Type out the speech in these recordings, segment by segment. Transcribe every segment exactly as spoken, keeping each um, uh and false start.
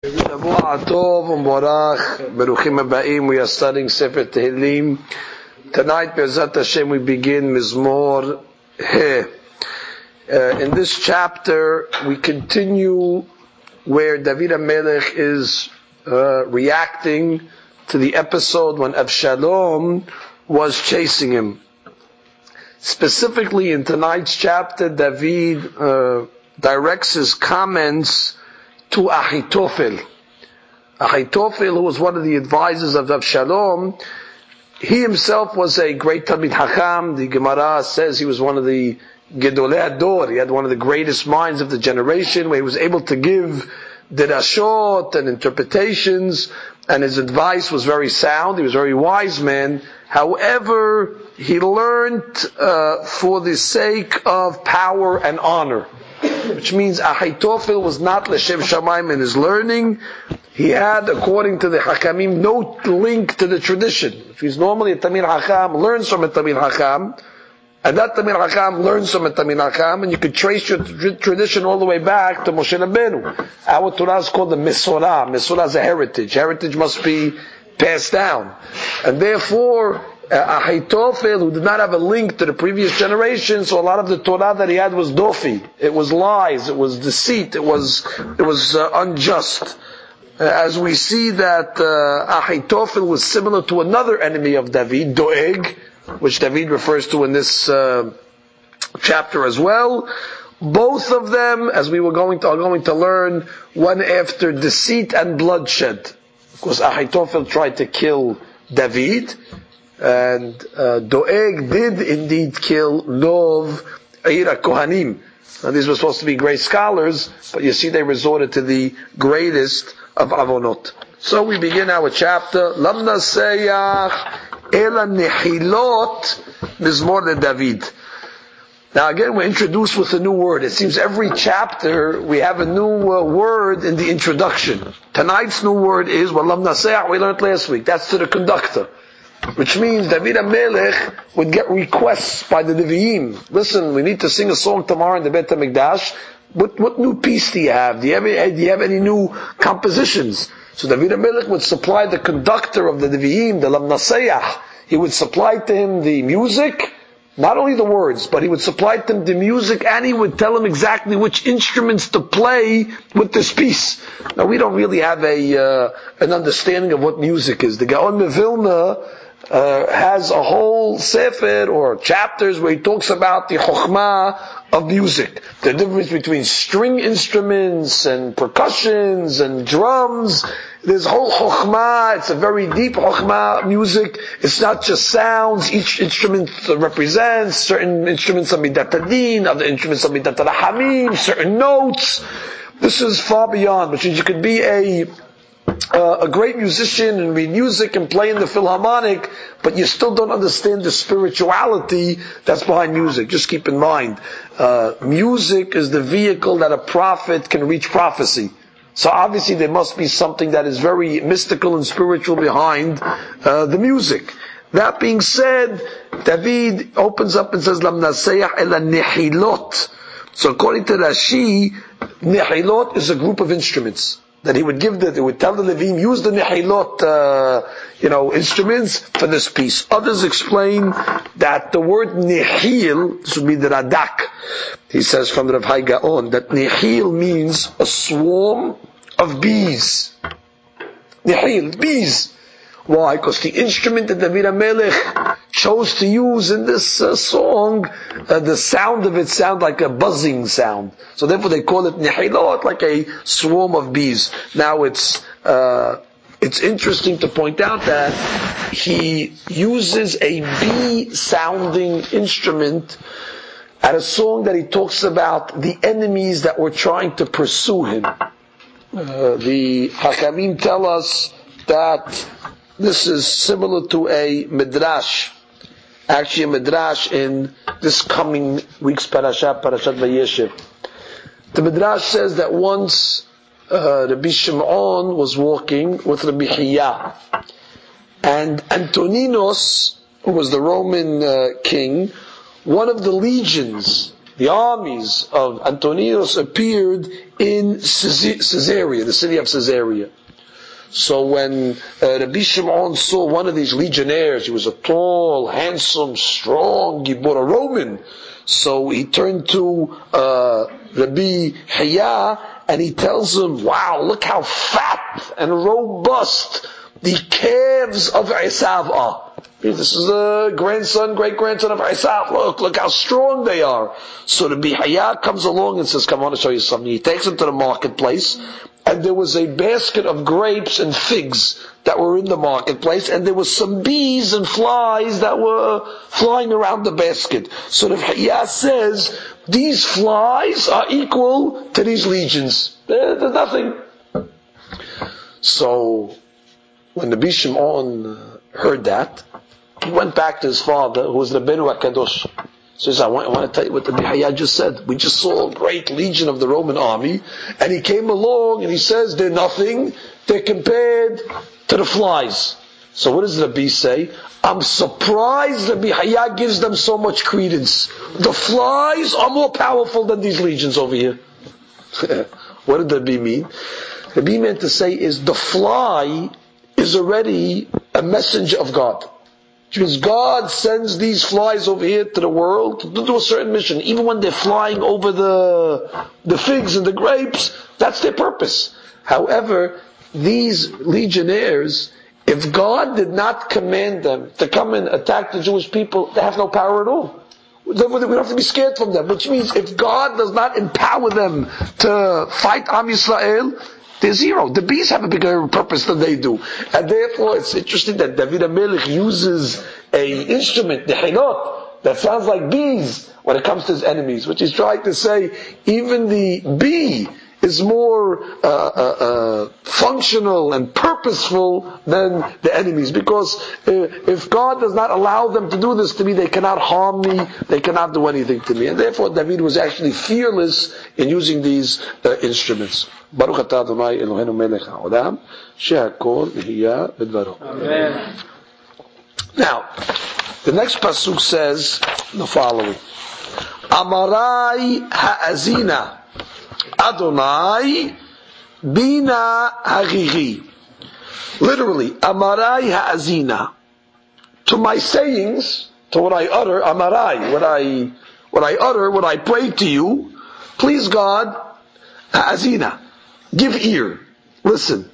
Shavua Tov Umborach, Beruchim Habaim. We are studying Sefer Tehillim. Tonight, Be'ezrat Hashem, we begin Mizmor He. Uh, in this chapter, we continue where David HaMelech is uh, reacting to the episode when Avshalom was chasing him. Specifically, in tonight's chapter, David uh, directs his comments to Ahitophel. Ahitophel, who was one of the advisors of Avshalom, he himself was a great Talmid Chacham. The Gemara says he was one of the Gedolei Ador. He had one of the greatest minds of the generation, where he was able to give derashot and interpretations, and his advice was very sound. He was a very wise man. However, he learned uh, for the sake of power and honor, which means Ahitophel was not L'Shem Shamayim in his learning. He had, according to the Hakamim, no link to the tradition. If he's normally a Tamil Hakam, learns from a Tamil Hakam, and that Tamil Hakam learns from a Tamil Hakam, and you could trace your tr- tradition all the way back to Moshe Rabbeinu. Our Torah is called the Mesorah. Mesorah is a heritage. Heritage must be passed down. And therefore, uh, Ahitophel, who did not have a link to the previous generation, so a lot of the Torah that he had was dofi. It was lies, it was deceit, it was, it was uh, unjust. Uh, as we see that uh, Ahitophel was similar to another enemy of David, Doeg, which David refers to in this uh, chapter as well. Both of them, as we were going to, are going to learn, went after deceit and bloodshed. Because Ahitophel tried to kill David, and uh, Doeg did indeed kill Nov, Eira Kohanim. Now these were supposed to be great scholars, but you see they resorted to the greatest of Avonot. So we begin our chapter, Lam Naseyach Ela Nehilot Mizmor David. Now again, we're introduced with a new word. It seems every chapter we have a new uh, word in the introduction. Tonight's new word is, well, Lam Naseyach, we learned last week. That's to the conductor. Which means David HaMelech would get requests by the Nevi'im. Listen, we need to sing a song tomorrow in the Beit HaMikdash. What, what new piece do you have? Do you have, any, do you have any new compositions? So David HaMelech would supply the conductor of the Nevi'im, the Lam Naseyach. He would supply to him the music, not only the words, but he would supply to him the music, and he would tell him exactly which instruments to play with this piece. Now we don't really have a uh, an understanding of what music is. The Gaon Mevilna Uh, has a whole sefer or chapters where he talks about the chokhmah of music, the difference between string instruments and percussions and drums. There's a whole chokhmah. It's a very deep chokhmah. Music, it's not just sounds. Each instrument represents certain instruments of midat hadin, other instruments of midat rahamim, certain notes. This is far beyond, which means you could be a Uh, a great musician and read music and play in the Philharmonic, but you still don't understand the spirituality that's behind music. Just keep in mind, uh, music is the vehicle that a prophet can reach prophecy. So obviously there must be something that is very mystical and spiritual behind uh, the music. That being said, David opens up and says, Lam naseyach ela nehilot. So according to Rashi, nehilot is a group of instruments that he would give the, he would tell the Levim, use the nehilot, uh, you know, instruments for this piece. Others explain that the word nehil, this would be the Radak. He says from Rav Hai Gaon, that nehil means a swarm of bees. Nehil, bees. Why? Because the instrument that David HaMelech chose to use in this uh, song, uh, the sound of it sound like a buzzing sound. So therefore they call it nehilot, like a swarm of bees. Now it's uh, it's interesting to point out that he uses a bee-sounding instrument at a song that he talks about the enemies that were trying to pursue him. Uh, the Hakamim tell us that this is similar to a midrash, actually a midrash in this coming week's parasha, Parashat Vayeshev. The midrash says that once uh, Rabbi Shimon was walking with Rabbi Hiya, and Antoninos, who was the Roman uh, king, one of the legions the armies of Antonius appeared in Caesarea, the city of Caesarea. So when uh, Rabbi Shimon saw one of these legionnaires, he was a tall, handsome, strong, Gibor, a Roman. So he turned to uh, Rabbi Hayya and he tells him, wow, look how fat and robust the calves of Esav are. This is the grandson, great-grandson of Esav. Look, look how strong they are. So Rabbi Hayya comes along and says, come, I want to show you something. He takes him to the marketplace, and there was a basket of grapes and figs that were in the marketplace, and there was some bees and flies that were flying around the basket. So Rabbi Hayya says, these flies are equal to these legions. There's nothing. So when Rabbi Shimon heard that, he went back to his father, who was Rabbeinu HaKadosh. So he says, I want, I want to tell you what Rabbi Hayya just said. We just saw a great legion of the Roman army, and he came along and he says, they're nothing, they're compared to the flies. So what does Rabbi say? I'm surprised Rabbi Hayya gives them so much credence. The flies are more powerful than these legions over here. What did Rabbi mean? Rabbi meant to say is, the fly is already a messenger of God. Which means God sends these flies over here to the world to do a certain mission. Even when they're flying over the the figs and the grapes, that's their purpose. However, these legionnaires, if God did not command them to come and attack the Jewish people, they have no power at all. We don't have to be scared from them. Which means if God does not empower them to fight Am Yisrael, they're zero. The bees have a bigger purpose than they do. And therefore, it's interesting that David HaMelech uses a instrument, the Hinot, that sounds like bees when it comes to his enemies, which he's trying to say, even the bee is more uh, uh, uh, functional and purposeful than the enemies. Because uh, if God does not allow them to do this to me, they cannot harm me, they cannot do anything to me. And therefore, David was actually fearless in using these uh, instruments. Baruch atah Adonai Eloheinu melech haolam, she'hakol nehiyah b'dvaro. Amen. Now, the next pasuk says the following: Amarai ha'azina Adonai bina hagigi. Literally, Amarai ha'azina. To my sayings, to what I utter, Amarai, what I what I utter, what I pray to you, please God, ha'azina. Give ear. Listen.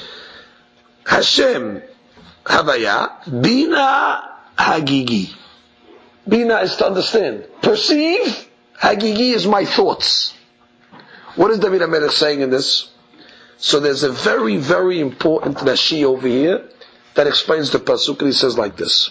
Hashem Havaya Bina Hagigi. Bina is to understand. Perceive. Hagigi is my thoughts. What is David HaMelech saying in this? So there's a very, very important Rashi over here that explains the pasuk, and he says like this: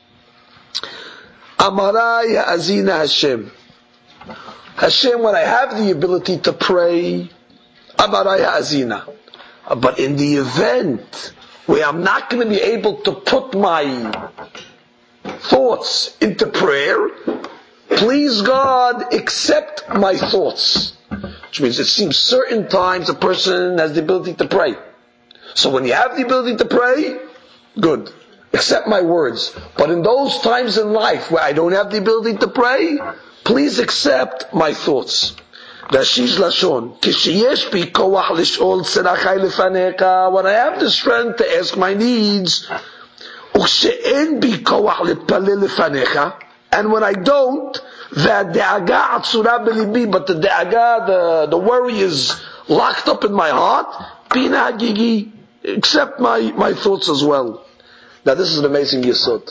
Amarai Ha'azina Hashem. Hashem, when I have the ability to pray, Amarai Ha'azina. But in the event where I'm not going to be able to put my thoughts into prayer, please God, accept my thoughts. Which means it seems certain times a person has the ability to pray. So when you have the ability to pray, good. Accept my words. But in those times in life where I don't have the ability to pray, please accept my thoughts. Rashi's Lashon, Kishiyesh bi koach lish'ol tzedachai lefaneka, when I have the strength to ask my needs, u'she'en bi koach litpalel lefaneka, and when I don't, v'ha'de'aga atzura b'libi, but the de'aga, the, the worry is locked up in my heart, bina hagigi, accept my, my thoughts as well. Now this is an amazing yesod.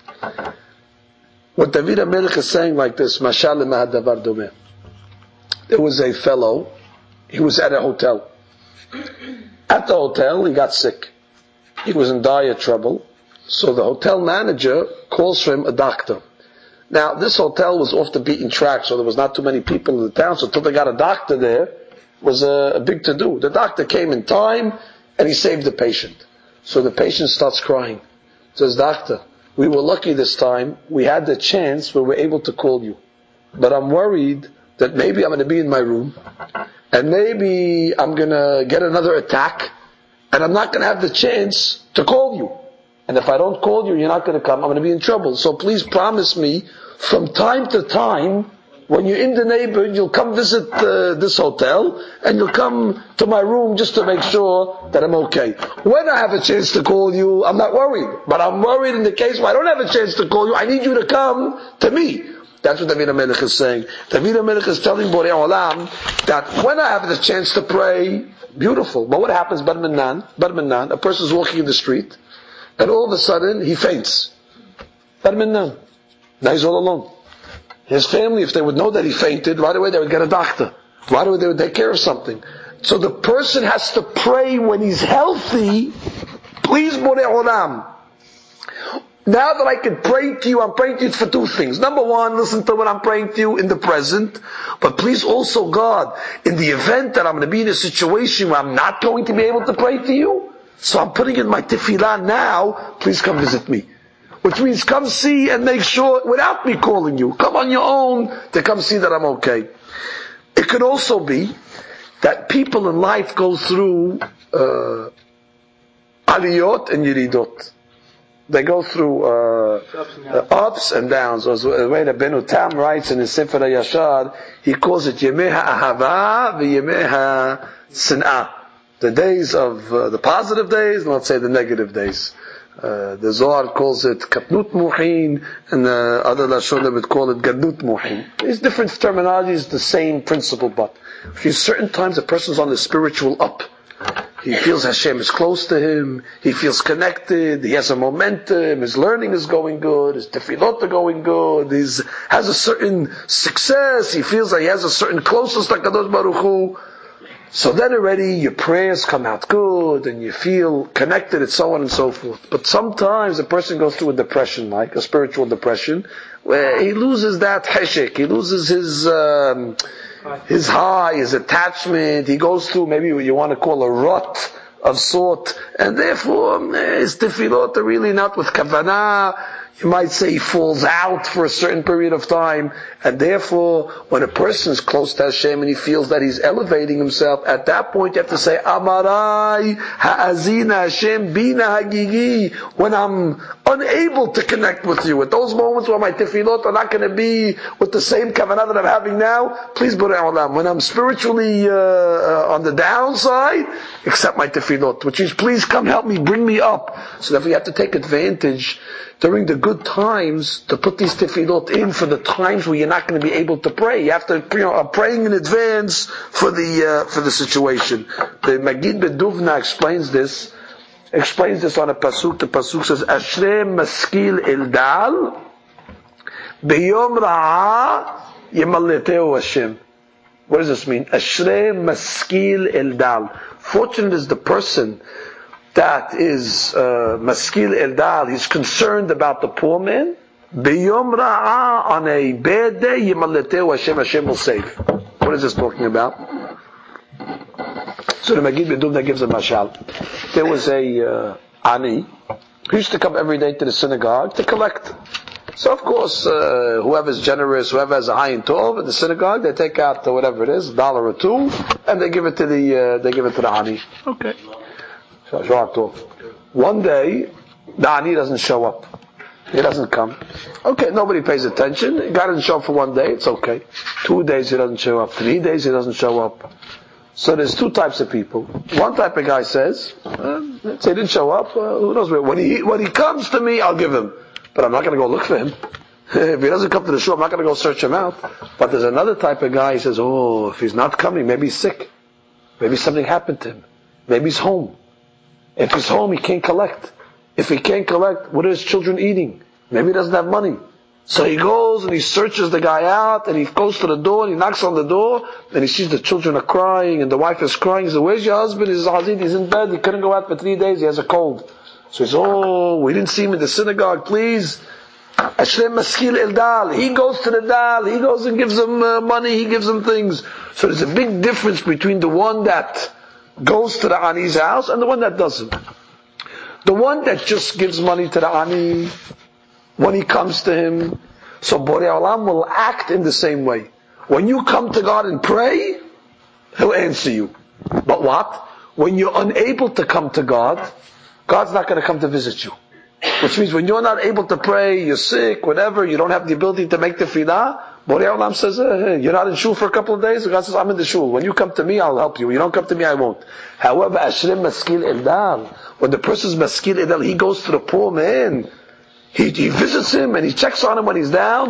What David HaMelech is saying like this, Mashal le'mahadavar domeh. There was a fellow, he was at a hotel. At the hotel, he got sick. He was in dire trouble. So the hotel manager calls for him a doctor. Now, this hotel was off the beaten track, so there was not too many people in the town, so until they got a doctor there, it was a, a big to-do. The doctor came in time, and he saved the patient. So the patient starts crying. Says, doctor, we were lucky this time, we had the chance where we were able to call you. But I'm worried that maybe I'm going to be in my room, and maybe I'm going to get another attack, and I'm not going to have the chance to call you. And if I don't call you, you're not going to come, I'm going to be in trouble. So please promise me, from time to time, when you're in the neighborhood, you'll come visit uh, this hotel, and you'll come to my room just to make sure that I'm okay. When I have a chance to call you, I'm not worried. But I'm worried in the case where I don't have a chance to call you, I need you to come to me. That's what David HaMelech is saying. David HaMelech is telling Borei Olam that when I have the chance to pray, beautiful. But what happens, Bar Minan, Bar Minan, a person's walking in the street, and all of a sudden, he faints. Bar Minan. Now he's all alone. His family, if they would know that he fainted, right away they would get a doctor. Right away they would take care of something. So the person has to pray when he's healthy. Please, Borei Olam. Now that I can pray to you, I'm praying to you for two things. Number one, listen to what I'm praying to you in the present. But please also, God, in the event that I'm going to be in a situation where I'm not going to be able to pray to you, so I'm putting in my tefillah now, please come visit me. Which means come see and make sure, without me calling you, come on your own to come see that I'm okay. It could also be that people in life go through uh, aliyot and yiridot. They go through uh, uh, ups and downs. As the way that Benu Tam writes in his Sefer HaYashar, he calls it Yemei HaAhava v'Yemei HaSin'ah. The days of uh, the positive days, and let's say the negative days. Uh, the Zohar calls it Katnut Muhin, and the other Lashonim would call it Gadnut Muhin. These different terminologies, the same principle, but for certain times a person's on the spiritual up. He feels Hashem is close to him, he feels connected, he has a momentum, his learning is going good, his tefillot are going good, he has a certain success, he feels that he has a certain closeness to HaKadosh Baruch Hu. So then already your prayers come out good, and you feel connected, and so on and so forth. But sometimes a person goes through a depression, like a spiritual depression, where he loses that heshek, he loses his... Um, his high, his attachment, he goes through maybe what you want to call a rut of sort, and therefore his tefillot are really not with kavanah. You might say he falls out for a certain period of time, and therefore when a person is close to Hashem and he feels that he's elevating himself, at that point you have to say Amarai ha'azina Hashem bina hagigi, when I'm unable to connect with you, at those moments where my tefillot are not going to be with the same kavanah that I'm having now, please Borei Olam, when I'm spiritually uh, uh, on the downside, accept my tefillot, which is please come help me, bring me up. So that we have to take advantage during the good times to put these tefillot in for the times where you're not going to be able to pray. You have to, you know, are praying in advance for the uh, for the situation. The Magid Beduvna explains this. Explains this on a pasuk. The pasuk says, "Ashrei maskil eldal, beyom ra'a yemalleteu Hashem." What does this mean? Ashrei maskil eldal. Fortunate is the person that is uh, maskil eldal, he's concerned about the poor man. B'yom ra'ah, on a bad day, yimaleteu Hashem, Hashem will save. What is this talking about? So the Magid Beduvna gives a mashal. There was a uh, ani who used to come every day to the synagogue to collect. So of course, uh, whoever's generous, whoever has a high and tov in the synagogue, they take out uh, whatever it is, a dollar or two, and they give it to the uh, they give it to the ani. Okay. One day, the ani doesn't show up. He doesn't come. Okay, nobody pays attention. The guy doesn't show up for one day, it's okay. Two days he doesn't show up. Three days he doesn't show up. So there's two types of people. One type of guy says, uh, let's say he didn't show up, uh, who knows where. When he, when he comes to me, I'll give him. But I'm not going to go look for him. If he doesn't come to the shul, I'm not going to go search him out. But there's another type of guy, he says, oh, if he's not coming, maybe he's sick. Maybe something happened to him. Maybe he's home. If he's home, he can't collect. If he can't collect, what are his children eating? Maybe he doesn't have money. So he goes and he searches the guy out, and he goes to the door and he knocks on the door, and he sees the children are crying and the wife is crying. He says, where's your husband? He says, Hazid, he's in bed, he couldn't go out for three days, he has a cold. So he says, oh, we didn't see him in the synagogue, please. Ashrei maskil eldal. He goes to the dal, he goes and gives them uh, money, he gives them things. So there's a big difference between the one that goes to the ani's house and the one that doesn't. The one that just gives money to the ani when he comes to him, so Borei Olam will act in the same way. When you come to God and pray, He'll answer you. But what? When you're unable to come to God, God's not going to come to visit you. Which means when you're not able to pray, you're sick, whatever, you don't have the ability to make tefillah, Borei Olam says, hey, you're not in shul for a couple of days? God says, I'm in the shul. When you come to me, I'll help you. When you don't come to me, I won't. However, Ashrim Maskil Edal, when the person's Maskil Edal, he goes to the poor man. He, he visits him and he checks on him when he's down.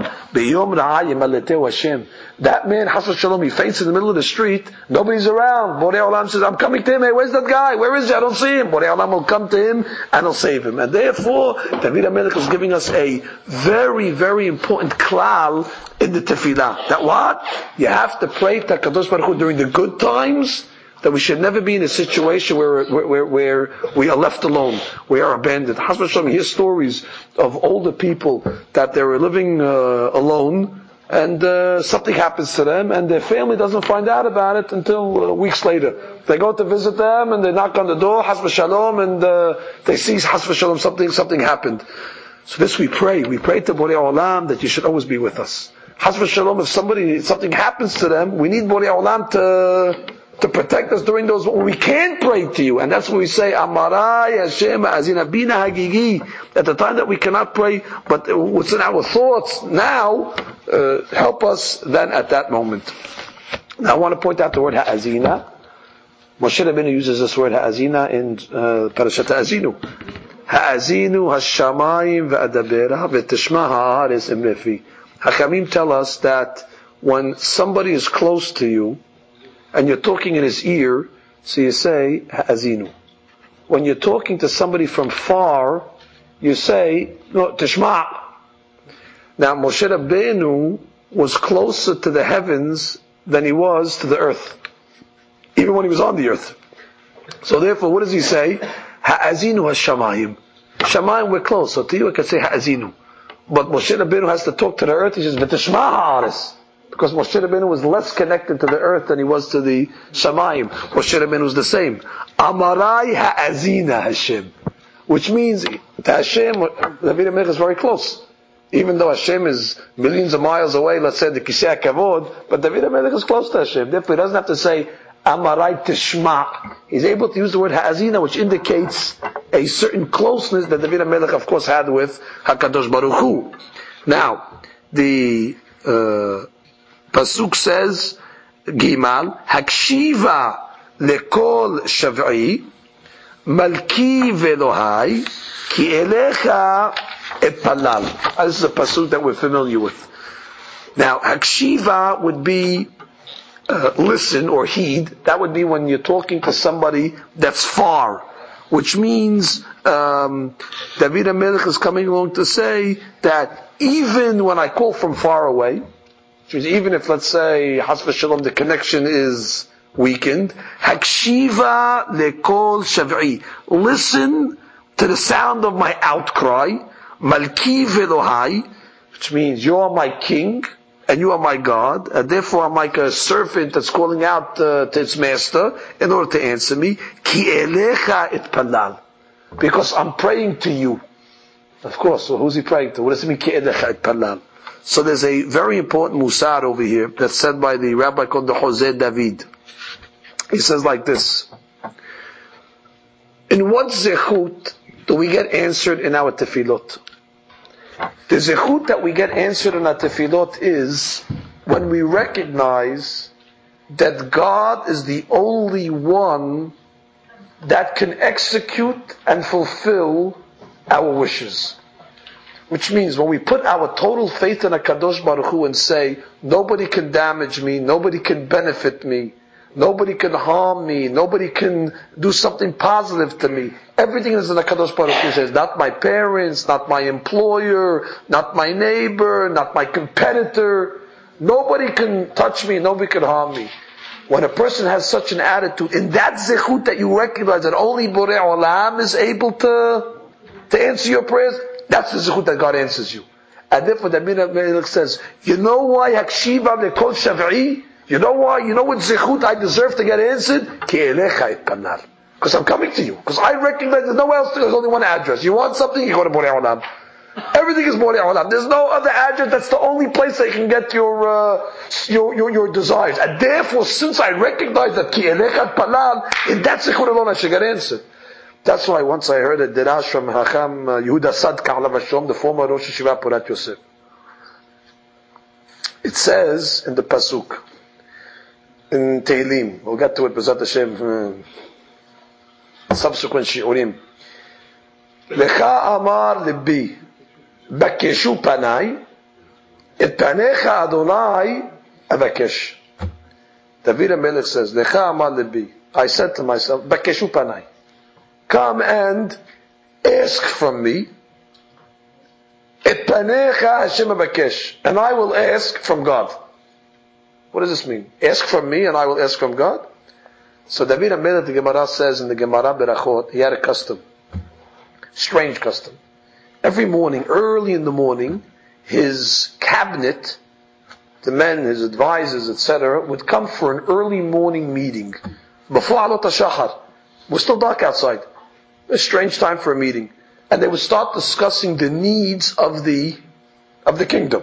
That man, Hassan Shalom, he faints in the middle of the street. Nobody's around. Borei Olam says, I'm coming to him. Hey, where's that guy? Where is he? I don't see him. Borei Olam will come to him and he'll save him. And therefore, David HaMelech is giving us a very, very important klal in the tefillah. That what? You have to pray to HaKadosh Baruch Hu during the good times. That we should never be in a situation where, where, where, where we are left alone, we are abandoned. Hasbun Shalom, hear stories of older people that they were living uh, alone, and uh, something happens to them, and their family doesn't find out about it until uh, weeks later. They go to visit them, and they knock on the door, Hasbun Shalom, and uh, they see Hasbun Shalom, something, something happened. So this we pray. We pray to Borei Olam that you should always be with us. Hasbun Shalom, if somebody, something happens to them, we need Borei Olam to... to protect us during those when we can't pray to you. And that's what we say, Amarai Hashem Azina Bina Hagigi, at the time that we cannot pray, but what's in our thoughts now, uh, help us then at that moment. Now I want to point out the word Ha'azina. Moshe Rabbeinu uses this word Ha'azina in uh, Parashat Ha'azinu. Ha'azinu Hashamayim Ve'adabera Ve'tishma Ha'aretz Imrefi. Hakamim tell us that when somebody is close to you, and you're talking in his ear, so you say, Ha'azinu. When you're talking to somebody from far, you say, no, Tishma'. Now, Moshe Rabbeinu was closer to the heavens than he was to the earth. Even when he was on the earth. So therefore, what does he say? Ha'azinu hashamayim. Shamayim, we're close. So to you, I can say Ha'azinu. But Moshe Rabbeinu has to talk to the earth, he says, V'tishma ha'aretz. Because Moshe Rabbeinu was less connected to the earth than he was to the Shamayim. Moshe Rabbeinu was the same. Amarai ha'azina Hashem. Which means, to Hashem, David HaMelech is very close. Even though Hashem is millions of miles away, let's say the Kisei HaKavod, but David HaMelech is close to Hashem. Therefore he doesn't have to say, Amarai Tishma. He's able to use the word ha'azina, which indicates a certain closeness that David HaMelech, of course, had with HaKadosh Baruch Hu. Now, the... Uh, Pasuk says, Gimal, Hakshiva lekol shav'i, Malki velohai, ki elecha epalal. This is a pasuk that we're familiar with. Now, Hakshiva would be uh, listen or heed. That would be when you're talking to somebody that's far, which means um, David HaMelech is coming along to say that even when I call from far away, which means even if, let's say, Has v'Shalom, the connection is weakened, Hakshiva lekol shav'i. Listen to the sound of my outcry, Malki velohai, which means you are my king, and you are my God, and therefore I'm like a servant that's calling out uh, to its master in order to answer me, Ki elecha itpalal. Because I'm praying to you. Of course, so who's he praying to? What does it mean, Ki elecha itpalal? So there's a very important musar over here that's said by the rabbi called the Jose David. He says like this: in what zechut do we get answered in our tefillot? The zechut that we get answered in our tefillot is when we recognize that God is the only one that can execute and fulfill our wishes. Which means when we put our total faith in HaKadosh Baruch Hu and say, nobody can damage me, nobody can benefit me, nobody can harm me, nobody can do something positive to me. Everything is in HaKadosh Baruch Hu says, not my parents, not my employer, not my neighbor, not my competitor. Nobody can touch me, nobody can harm me. When a person has such an attitude, in that zechut that you recognize that only Borei Olam is able to, to answer your prayers, that's the zechut that God answers you. And therefore the David HaMelech says, you know why Hakshiva lekol shav'i? You know why? You know what zechut I deserve to get answered? Ki elecha itpanar. Because I'm coming to you. Because I recognize there's nowhere else to go. There's only one address. You want something, you go to Borei Olam. Everything is Borei Olam. There's no other address. That's the only place that you can get your, uh, your, your, your desires. And therefore, since I recognize that Ki elecha itpanar, in that zechut alone I should get answered. That's why once I heard a dirash from Hacham uh, Yehuda Sadka alav Hashem, the former Rosh Yeshiva Porat Yosef. It says in the Pasuk, in Tehillim, we'll get to it, B'ezrat Hashem, uh, subsequent Shi'urim. Lecha amar libbi, bakeshu panai, et panecha Adonai avakesh. David HaMelech says, Lecha amar libbi, I said to myself, bakeshu panai, come and ask from me, et panecha Hashem avakesh, and I will ask from God. What does this mean? Ask from me and I will ask from God? So David HaMelech, the Gemara says in the Gemara Berachot, he had a custom. Strange custom. Every morning, early in the morning, his cabinet, the men, his advisors, et cetera, would come for an early morning meeting. Before Alot HaShachar. It was still dark outside. A strange time for a meeting. And they would start discussing the needs of the, of the kingdom.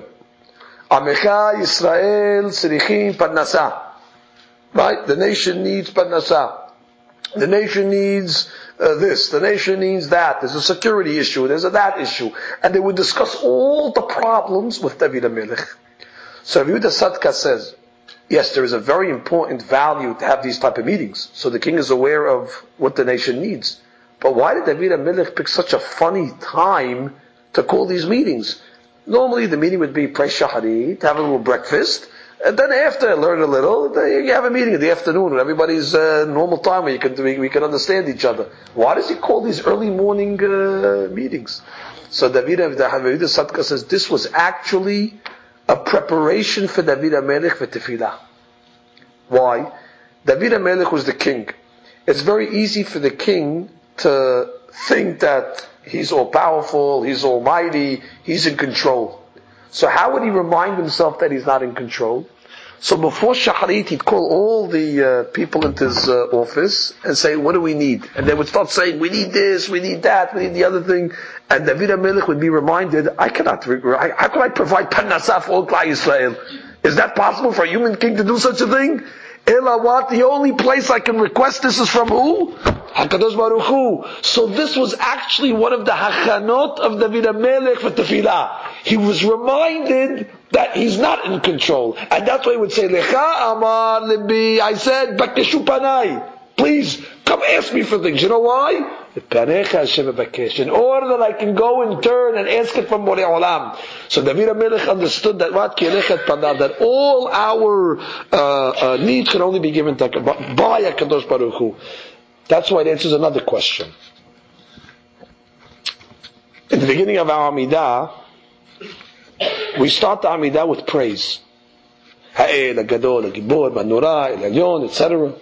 Amecha Yisrael Sirichim Parnasa. Right? The nation needs Parnasa. The nation needs uh, this. The nation needs that. There's a security issue. There's a that issue. And they would discuss all the problems with David HaMelech. So Yehuda Sadka says, yes, there is a very important value to have these type of meetings. So the king is aware of what the nation needs. But why did David HaMelech pick such a funny time to call these meetings? Normally the meeting would be pray shacharit, have a little breakfast, and then after learn a little, you have a meeting in the afternoon when everybody's uh, normal time where you can we, we can understand each other. Why does he call these early morning uh, meetings? So David HaMelech Sadka says this was actually a preparation for David HaMelech for tefillah. Why? David HaMelech was the king. It's very easy for the king to think that he's all powerful, he's almighty, he's in control. So how would he remind himself that he's not in control? So before Shacharit, he'd call all the uh, people into his uh, office and say, what do we need? And they would start saying, we need this, we need that, we need the other thing. And David HaMelech would be reminded, I cannot, I, how can I provide Parnasah for all Klal Yisrael? Is that possible for a human king to do such a thing? Ela what? The only place I can request this is from who? HaKadosh Baruch Hu. So this was actually one of the hachanot of David HaMelech for tefillah. He was reminded that he's not in control. And that's why he would say, Lecha amar libi, I said, bakeshu panai. Please, come ask me for things. You know why? In order that I can go and turn and ask it from Borei Olam. So David HaMelech understood that what? That all our uh, uh, needs can only be given to, by HaKadosh Baruch Hu. That's why it answers another question. In the beginning of our Amidah, we start the Amidah with praise. Ha'el, HaGadol, HaGibor, HaNorah, HaElyon, et cetera.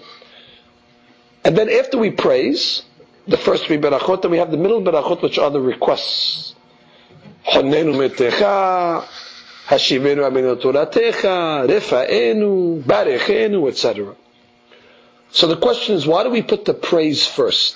And then after we praise, the first three berachot, then we have the middle berachot, which are the requests. Honnenu metecha, hashivenu amenu toratecha, refa'enu, barechenu, et cetera. So the question is, why do we put the praise first?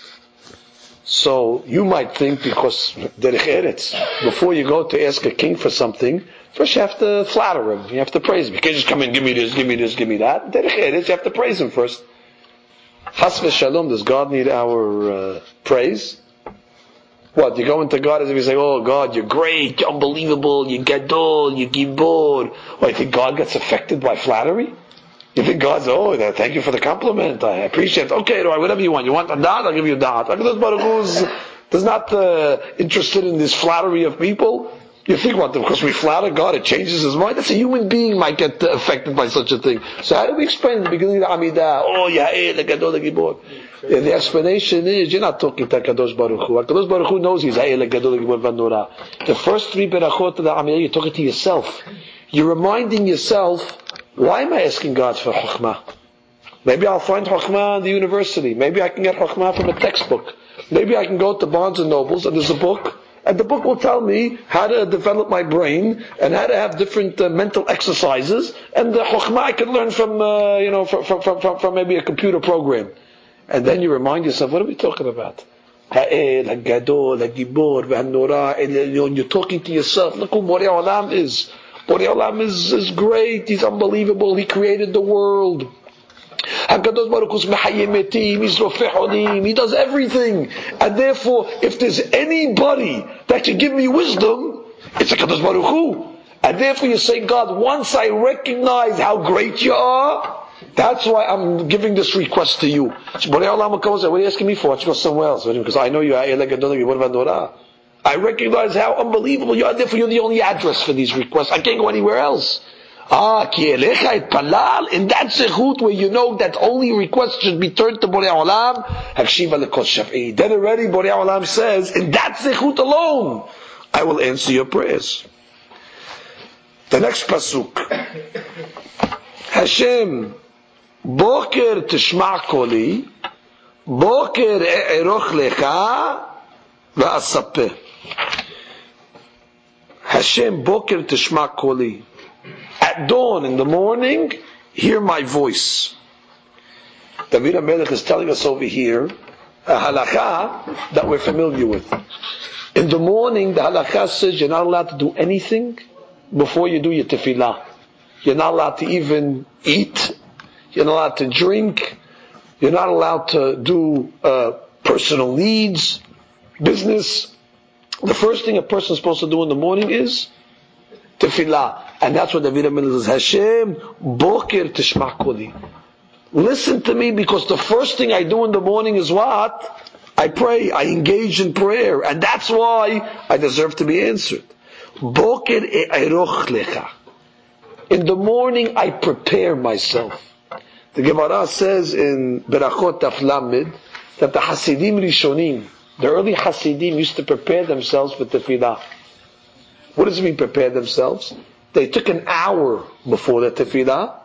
So you might think because derech eretz, before you go to ask a king for something, first you have to flatter him, you have to praise him. You can't just come and give me this, give me this, give me that. Derech eretz, you have to praise him first. Chas v'shalom, does God need our uh, praise? What, you go into God as if you say, oh God, you're great, you're unbelievable, you're gadol, you're gibor. What, you think God gets affected by flattery? You think God's, oh, thank you for the compliment, I appreciate it. Okay, whatever you want. You want a da'at, I'll give you a da'at. HaKadosh Baruch Hu is not uh, interested in this flattery of people. You think what, because we flatter God, it changes his mind? That's a human being might get uh, affected by such a thing. So how do we explain in the beginning of the Amidah? Oh, Ya'eh, Gadol, Gibor. Yeah, the explanation is, you're not talking to HaKadosh Baruch Hu. HaKadosh Baruch Hu knows he's Ya'eh, Gadol, Gibor, Vanora. The first three berachot of the Amidah, you're talking to yourself. You're reminding yourself, why am I asking God for Chokhmah? Maybe I'll find Chokhmah in the university. Maybe I can get Chokhmah from a textbook. Maybe I can go to Barnes and Nobles and there's a book, and the book will tell me how to develop my brain and how to have different uh, mental exercises, and the Chokhmah I can learn from, uh, you know, from, from, from, from maybe a computer program. And then you remind yourself, what are we talking about? Ha'el, Ha'gadol, Ha'gibor, Ha'norah. You're talking to yourself. Look who Borei Olam is. Borei Olam is, is great. He's unbelievable. He created the world. HaKadosh Baruch Hu is Mehayim Metim, He's Rofeh Olim, He does everything. And therefore, if there's anybody that can give me wisdom, it's HaKadosh Baruch Hu. And therefore you say, God, once I recognize how great you are, that's why I'm giving this request to you. So Borei Olam comes and what are you asking me for? Why don't you go somewhere else? Because I know you are like another. What about Norah? I recognize how unbelievable you are. Therefore, you're the only address for these requests. I can't go anywhere else. Ah, ki elecha et palal. In that zechut where you know that only requests should be turned to Borei Olam, hakshiva lekol shaf'i. Then already Borei Olam says, in that zechut alone, I will answer your prayers. The next pasuk, Hashem, boker tishma' koli, boker e'eroch lecha, va'asapeh. Hashem, boker tishma' koli. At dawn in the morning, hear my voice. David HaMelech is telling us over here a halakha that we're familiar with. In the morning, the halakha says you're not allowed to do anything before you do your tefillah. You're not allowed to even eat. You're not allowed to drink. You're not allowed to do uh, personal needs, business. The first thing a person is supposed to do in the morning is tefillah. And that's what David HaMelech says, Hashem, boker tishma' koli. Listen to me, because the first thing I do in the morning is what? I pray, I engage in prayer. And that's why I deserve to be answered. Boker e'eroch lecha. In the morning I prepare myself. The Gemara says in Berachot Daf Lamed that the Hasidim Rishonim, the early Hasidim used to prepare themselves for tefillah. What does it mean prepare themselves? They took an hour before the tefillah,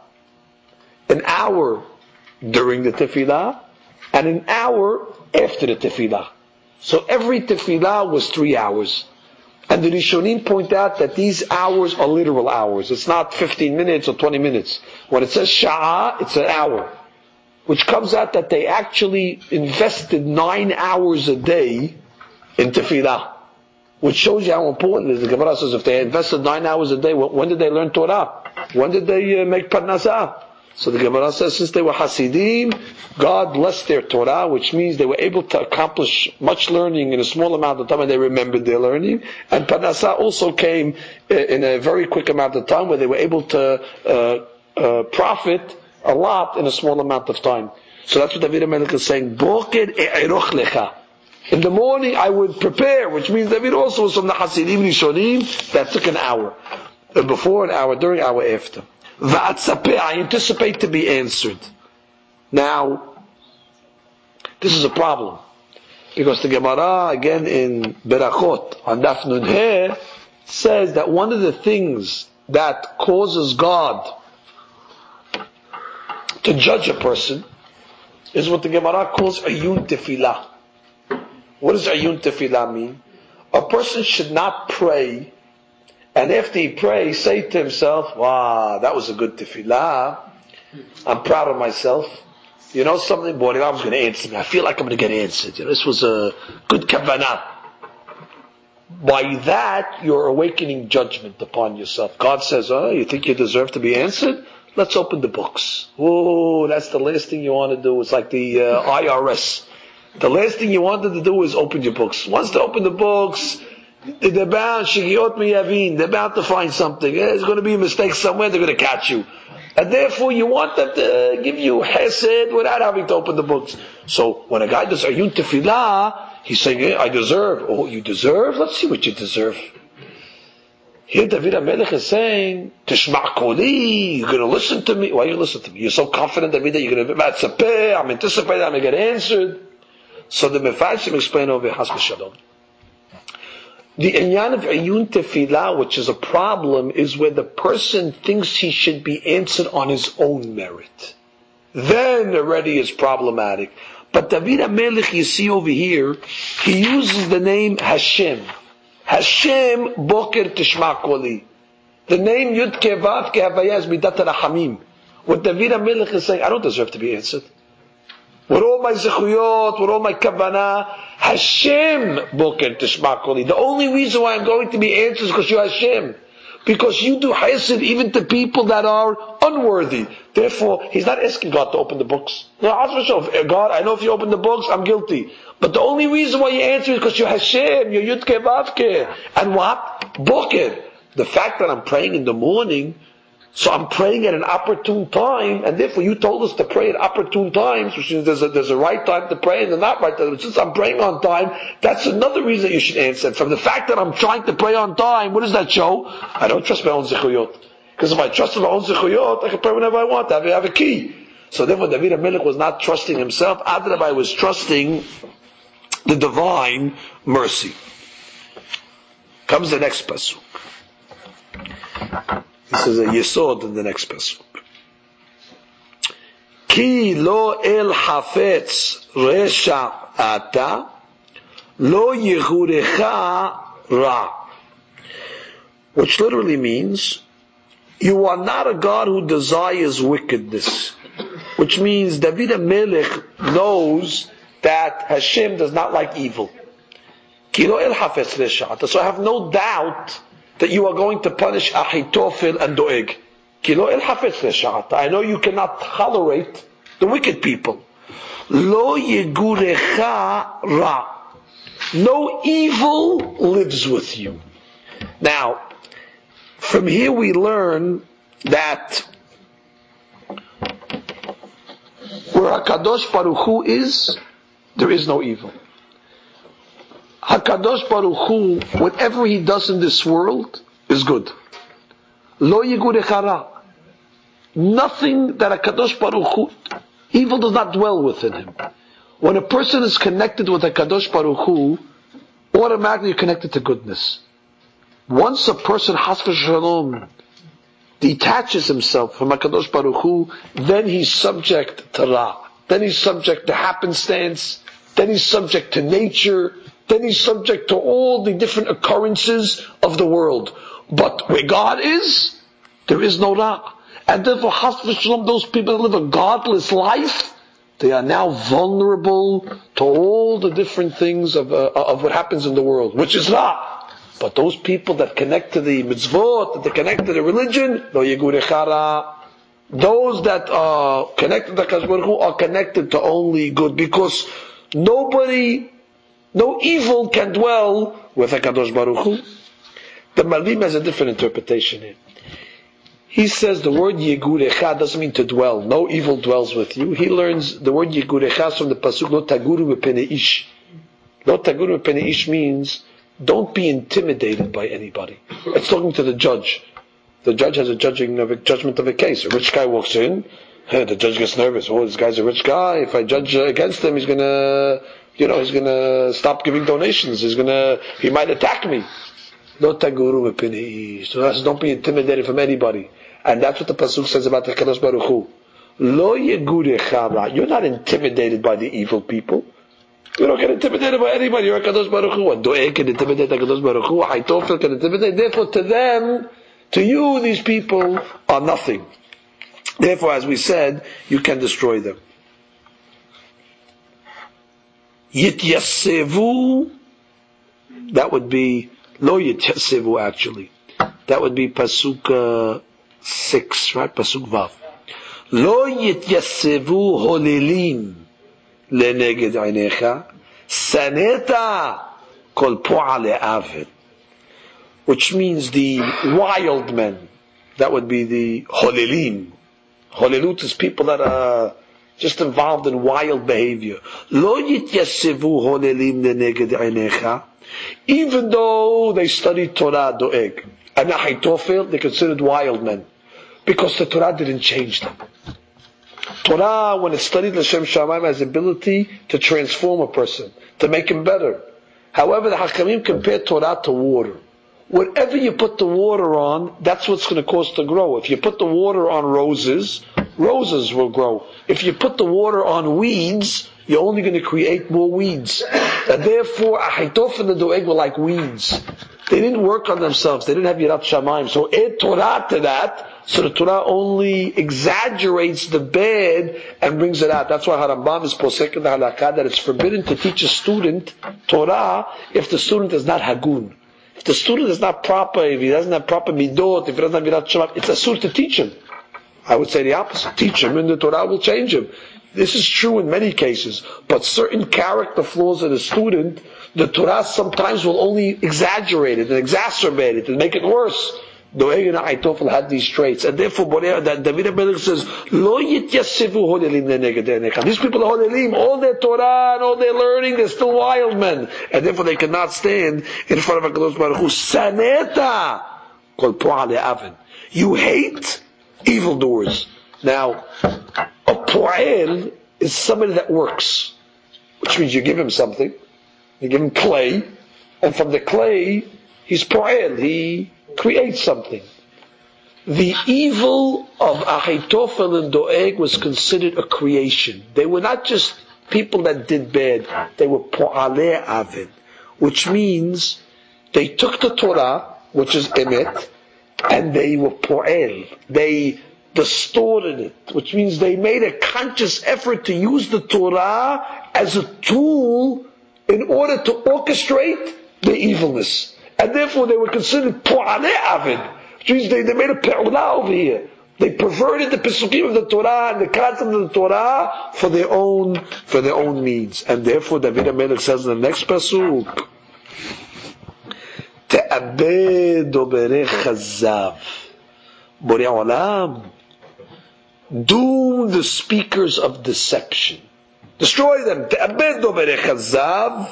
an hour during the tefillah, and an hour after the tefillah. So every tefillah was three hours. And the Rishonim point out that these hours are literal hours. It's not fifteen minutes or twenty minutes. When it says sha'ah, it's an hour. Which comes out that they actually invested nine hours a day in tefillah. Which shows you how important it is. The Gemara says if they invested nine hours a day, when did they learn Torah? When did they uh, make Parnasah? So the Gemara says since they were Hasidim, God blessed their Torah, which means they were able to accomplish much learning in a small amount of time, and they remembered their learning. And Parnasah also came in a very quick amount of time, where they were able to uh, uh, profit a lot in a small amount of time. So that's what David HaMelech is saying. Boker e'eroch lecha. In the morning I would prepare, which means David also was from the Hasidim Rishonim that took an hour. Before, an hour, during, hour after. Va'atzapeh, I anticipate to be answered. Now, this is a problem. Because the Gemara, again in Berachot, on Daf Nun He, says that one of the things that causes God to judge a person is what the Gemara calls ayun tefillah. What does ayun tefillah mean? A person should not pray, and after he prays, say to himself, wow, that was a good tefillah. I'm proud of myself. You know something? Boy, I was going to answer me. I feel like I'm going to get answered. You know, this was a good kavanah. By that, you're awakening judgment upon yourself. God says, oh, you think you deserve to be answered? Let's open the books. Oh, that's the last thing you want to do. It's like the uh, I R S. The last thing you wanted to do is open your books. Once they open the books, they're bound, shigiot miyavin, they're bound to find something. There's going to be a mistake somewhere, they're going to catch you. And therefore you want them to give you hesed without having to open the books. So when a guy does ayun tefillah, he's saying, hey, I deserve. Oh, you deserve? Let's see what you deserve. Here David HaMelech is saying, Tishma' koli, you're going to listen to me. Why you listen to me? You're so confident that you're going to be, I'm anticipating I'm going to get answered. So the Mefarshim explain over Has V'Shalom. The inyan of ayun tefillah, which is a problem, is where the person thinks he should be answered on his own merit. Then already is problematic. But David HaMelech, you see over here, he uses the name Hashem. Hashem boker tishma' koli. The name Yud Kevav Kehavaya is midat rachamim. What David HaMelech is saying, I don't deserve to be answered. With all my zechuyot, with all my kavanah, Hashem boker tishma' koli. The only reason why I'm going to be answered is because you're Hashem. Because you do hesed even to people that are unworthy. Therefore, he's not asking God to open the books. No, ask yourself, God, I know if you open the books, I'm guilty. But the only reason why you answer is because you're Hashem, you're Yudke Vavke. And what? Boker. The fact that I'm praying in the morning, so I'm praying at an opportune time, and therefore you told us to pray at opportune times, which means there's a, there's a right time to pray and a not right time. Since I'm praying on time, that's another reason you should answer. From the fact that I'm trying to pray on time, what does that show? I don't trust my own zichuyot. Because if I trust my own zichuyot, I can pray whenever I want. I have, I have a key. So therefore David HaMelech was not trusting himself. Adrabah was trusting the divine mercy. Comes the next pasuk. This is a yesod in the next pasuk. Ki lo el hafetz resha ata lo yichurecha ra, which literally means you are not a God who desires wickedness. Which means David HaMelech knows that Hashem does not like evil. Ki lo el hafetz resha ata. So I have no doubt that you are going to punish Ahitophel and Doeg. Ki lo el hafetz resha ata. I know you cannot tolerate the wicked people. Lo yegurecha ra. No evil lives with you. Now, from here we learn that where HaKadosh Baruch Hu is, there is no evil. HaKadosh Baruch Hu, whatever He does in this world, is good. Lo yegurecha ra. Nothing that HaKadosh Baruch Hu, evil does not dwell within him. When a person is connected with HaKadosh Baruch Hu, automatically you're connected to goodness. Once a person, Chas v'Shalom, detaches himself from HaKadosh Baruch Hu, then he's subject to Ra. Then he's subject to happenstance. Then he's subject to nature. Then he's subject to all the different occurrences of the world. But where God is, there is no Ra. And therefore, Chas v'Shalom, those people that live a godless life, they are now vulnerable to all the different things of, uh, of what happens in the world, which is Ra. But those people that connect to the mitzvot, that they connect to the religion, lo yegurecha ra. Those that are connected to HaKadosh Baruch Hu are connected to only good, because nobody, no evil can dwell with HaKadosh Baruch Hu. The Malbim has a different interpretation here. He says the word yegurecha doesn't mean to dwell. No evil dwells with you. He learns the word yegurecha from the pasuk lo taguru b'penei ish. Lo taguru b'penei ish means don't be intimidated by anybody. It's talking to the judge. The judge has a judging of a judgment of a case. A rich guy walks in, the judge gets nervous. Oh, this guy's a rich guy. If I judge against him, he's gonna, you know, he's gonna stop giving donations. He's gonna, he might attack me. No taguru b'penei ish. So that's, don't be intimidated from anybody. And that's what the pasuk says about the HaKadosh Baruch Hu. Lo yegurecha ra. You're not intimidated by the evil people. You don't get intimidated by anybody. You're HaKadosh Baruch Hu. And Doeg can intimidate HaKadosh Baruch Hu. Ahitophel can intimidate. Therefore, to them, to you, these people are nothing. Therefore, as we said, you can destroy them. Yityasevu. That would be lo yityasevu. Actually, that would be pasuk uh, six, right? Pasuk vav. Lo yityasevu holelim. לנגד עיניך, סנית כל פועל עוול. Which means the wild men. That would be the holelim. Holelut is people that are just involved in wild behavior. לא יתייסבו holelim לנגד עיניך, even though they studied Torah Doeg. And Ahitophel, they considered wild men. Because the Torah didn't change them. Torah, when it's studied, L'Shem Shamayim has the ability to transform a person, to make him better. However, the Hakamim compare Torah to water. Whatever you put the water on, that's what's going to cause to grow. If you put the water on roses, roses will grow. If you put the water on weeds, you're only going to create more weeds. And therefore, Ahitophel and Doeg were like weeds. They didn't work on themselves. They didn't have Yirat Shamayim. So add Torah to that, so the Torah only exaggerates the bad and brings it out. That's why Harambam is posek in the halakha that it's forbidden to teach a student Torah if the student is not hagun. If the student is not proper, if he doesn't have proper midot, if he doesn't have Yirat Shamayim, it's asur to teach him. I would say the opposite. Teach him and the Torah will change him. This is true in many cases, but certain character flaws in a student, the Torah sometimes will only exaggerate it and exacerbate it and make it worse. Doeg and Ahitofel had these traits, and therefore that David HaMelech says, "Lo yityasivu holelim leneged einechem." These people are holelim, all their Torah and all their learning, they're still wild men, and therefore they cannot stand in front of HaKadosh Baruch Hu. Saneta kol po'alei avin. You hate evildoers. Now, a po'el is somebody that works, which means you give him something, you give him clay, and from the clay, he's po'el, he creates something. The evil of Ahitofel and Doeg was considered a creation. They were not just people that did bad, they were po'alei avin, which means they took the Torah, which is emet, and they were po'el. They distorted it, which means they made a conscious effort to use the Torah as a tool in order to orchestrate the evilness. And therefore they were considered po'alei avin, which means they, they made a pe'ulah over here. They perverted the pesukim of the Torah and the concept of the Torah for their own, for their own means. And therefore David HaMelech says in the next pasuk, Te'abed oberei chazav. Borei olam, doom the speakers of deception. Destroy them. Te'abed oberei chazav.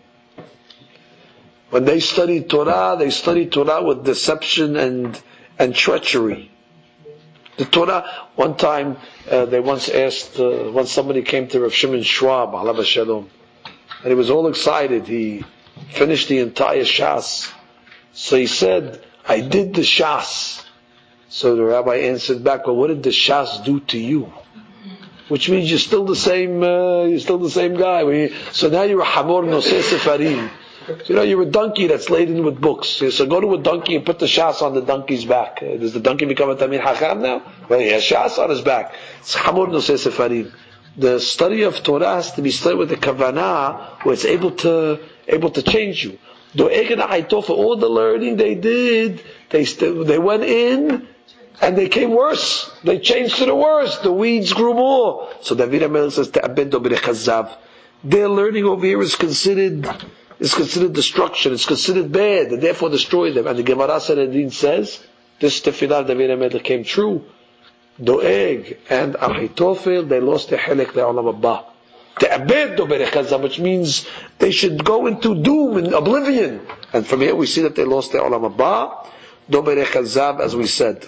When they studied Torah, they studied Torah with deception and and treachery. The Torah, one time, uh, they once asked, uh, once somebody came to Rav Shimon Schwab, alav shalom, and he was all excited. He finished the entire Shas. So he said, I did the Shas. So the rabbi answered back, well, what did the Shas do to you? Which means you're still the same, uh, you're still the same guy. So now you're a hamor noseh sefarim. You know, you're a donkey that's laden with books. So go to a donkey and put the Shas on the donkey's back. Does the donkey become a Tamid Hacham now? Well, he has Shas on his back. It's hamor noseh sefarim. The study of Torah has to be studied with the kavanah, where it's able to, able to change you. Doeg and Ahitofel, all the learning they did, they st- they went in, and they came worse. They changed to the worse. The weeds grew more. So David HaMelech says, Te'abed oberei chazav. Their learning over here is considered, is considered destruction. It's considered bad, and therefore destroy them. And the Gemara Sanhedrin says, this tefillah of David HaMelech came true. Doeg and Ahitofel, they lost their helek le'olam haba. Te'abed oberei chazav, which means they should go into doom and oblivion. And from here we see that they lost their olam haba. Doberei chazav, as we said.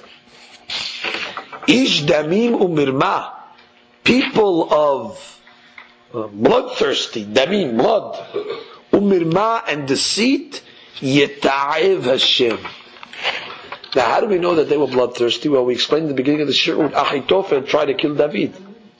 Ish damim umirma, people of uh, bloodthirsty, damim, blood, umirma, and deceit, yeta'ev Hashem. Now, how do we know that they were bloodthirsty? Well, we explained in the beginning of the shiur, Ahitofel tried to kill David.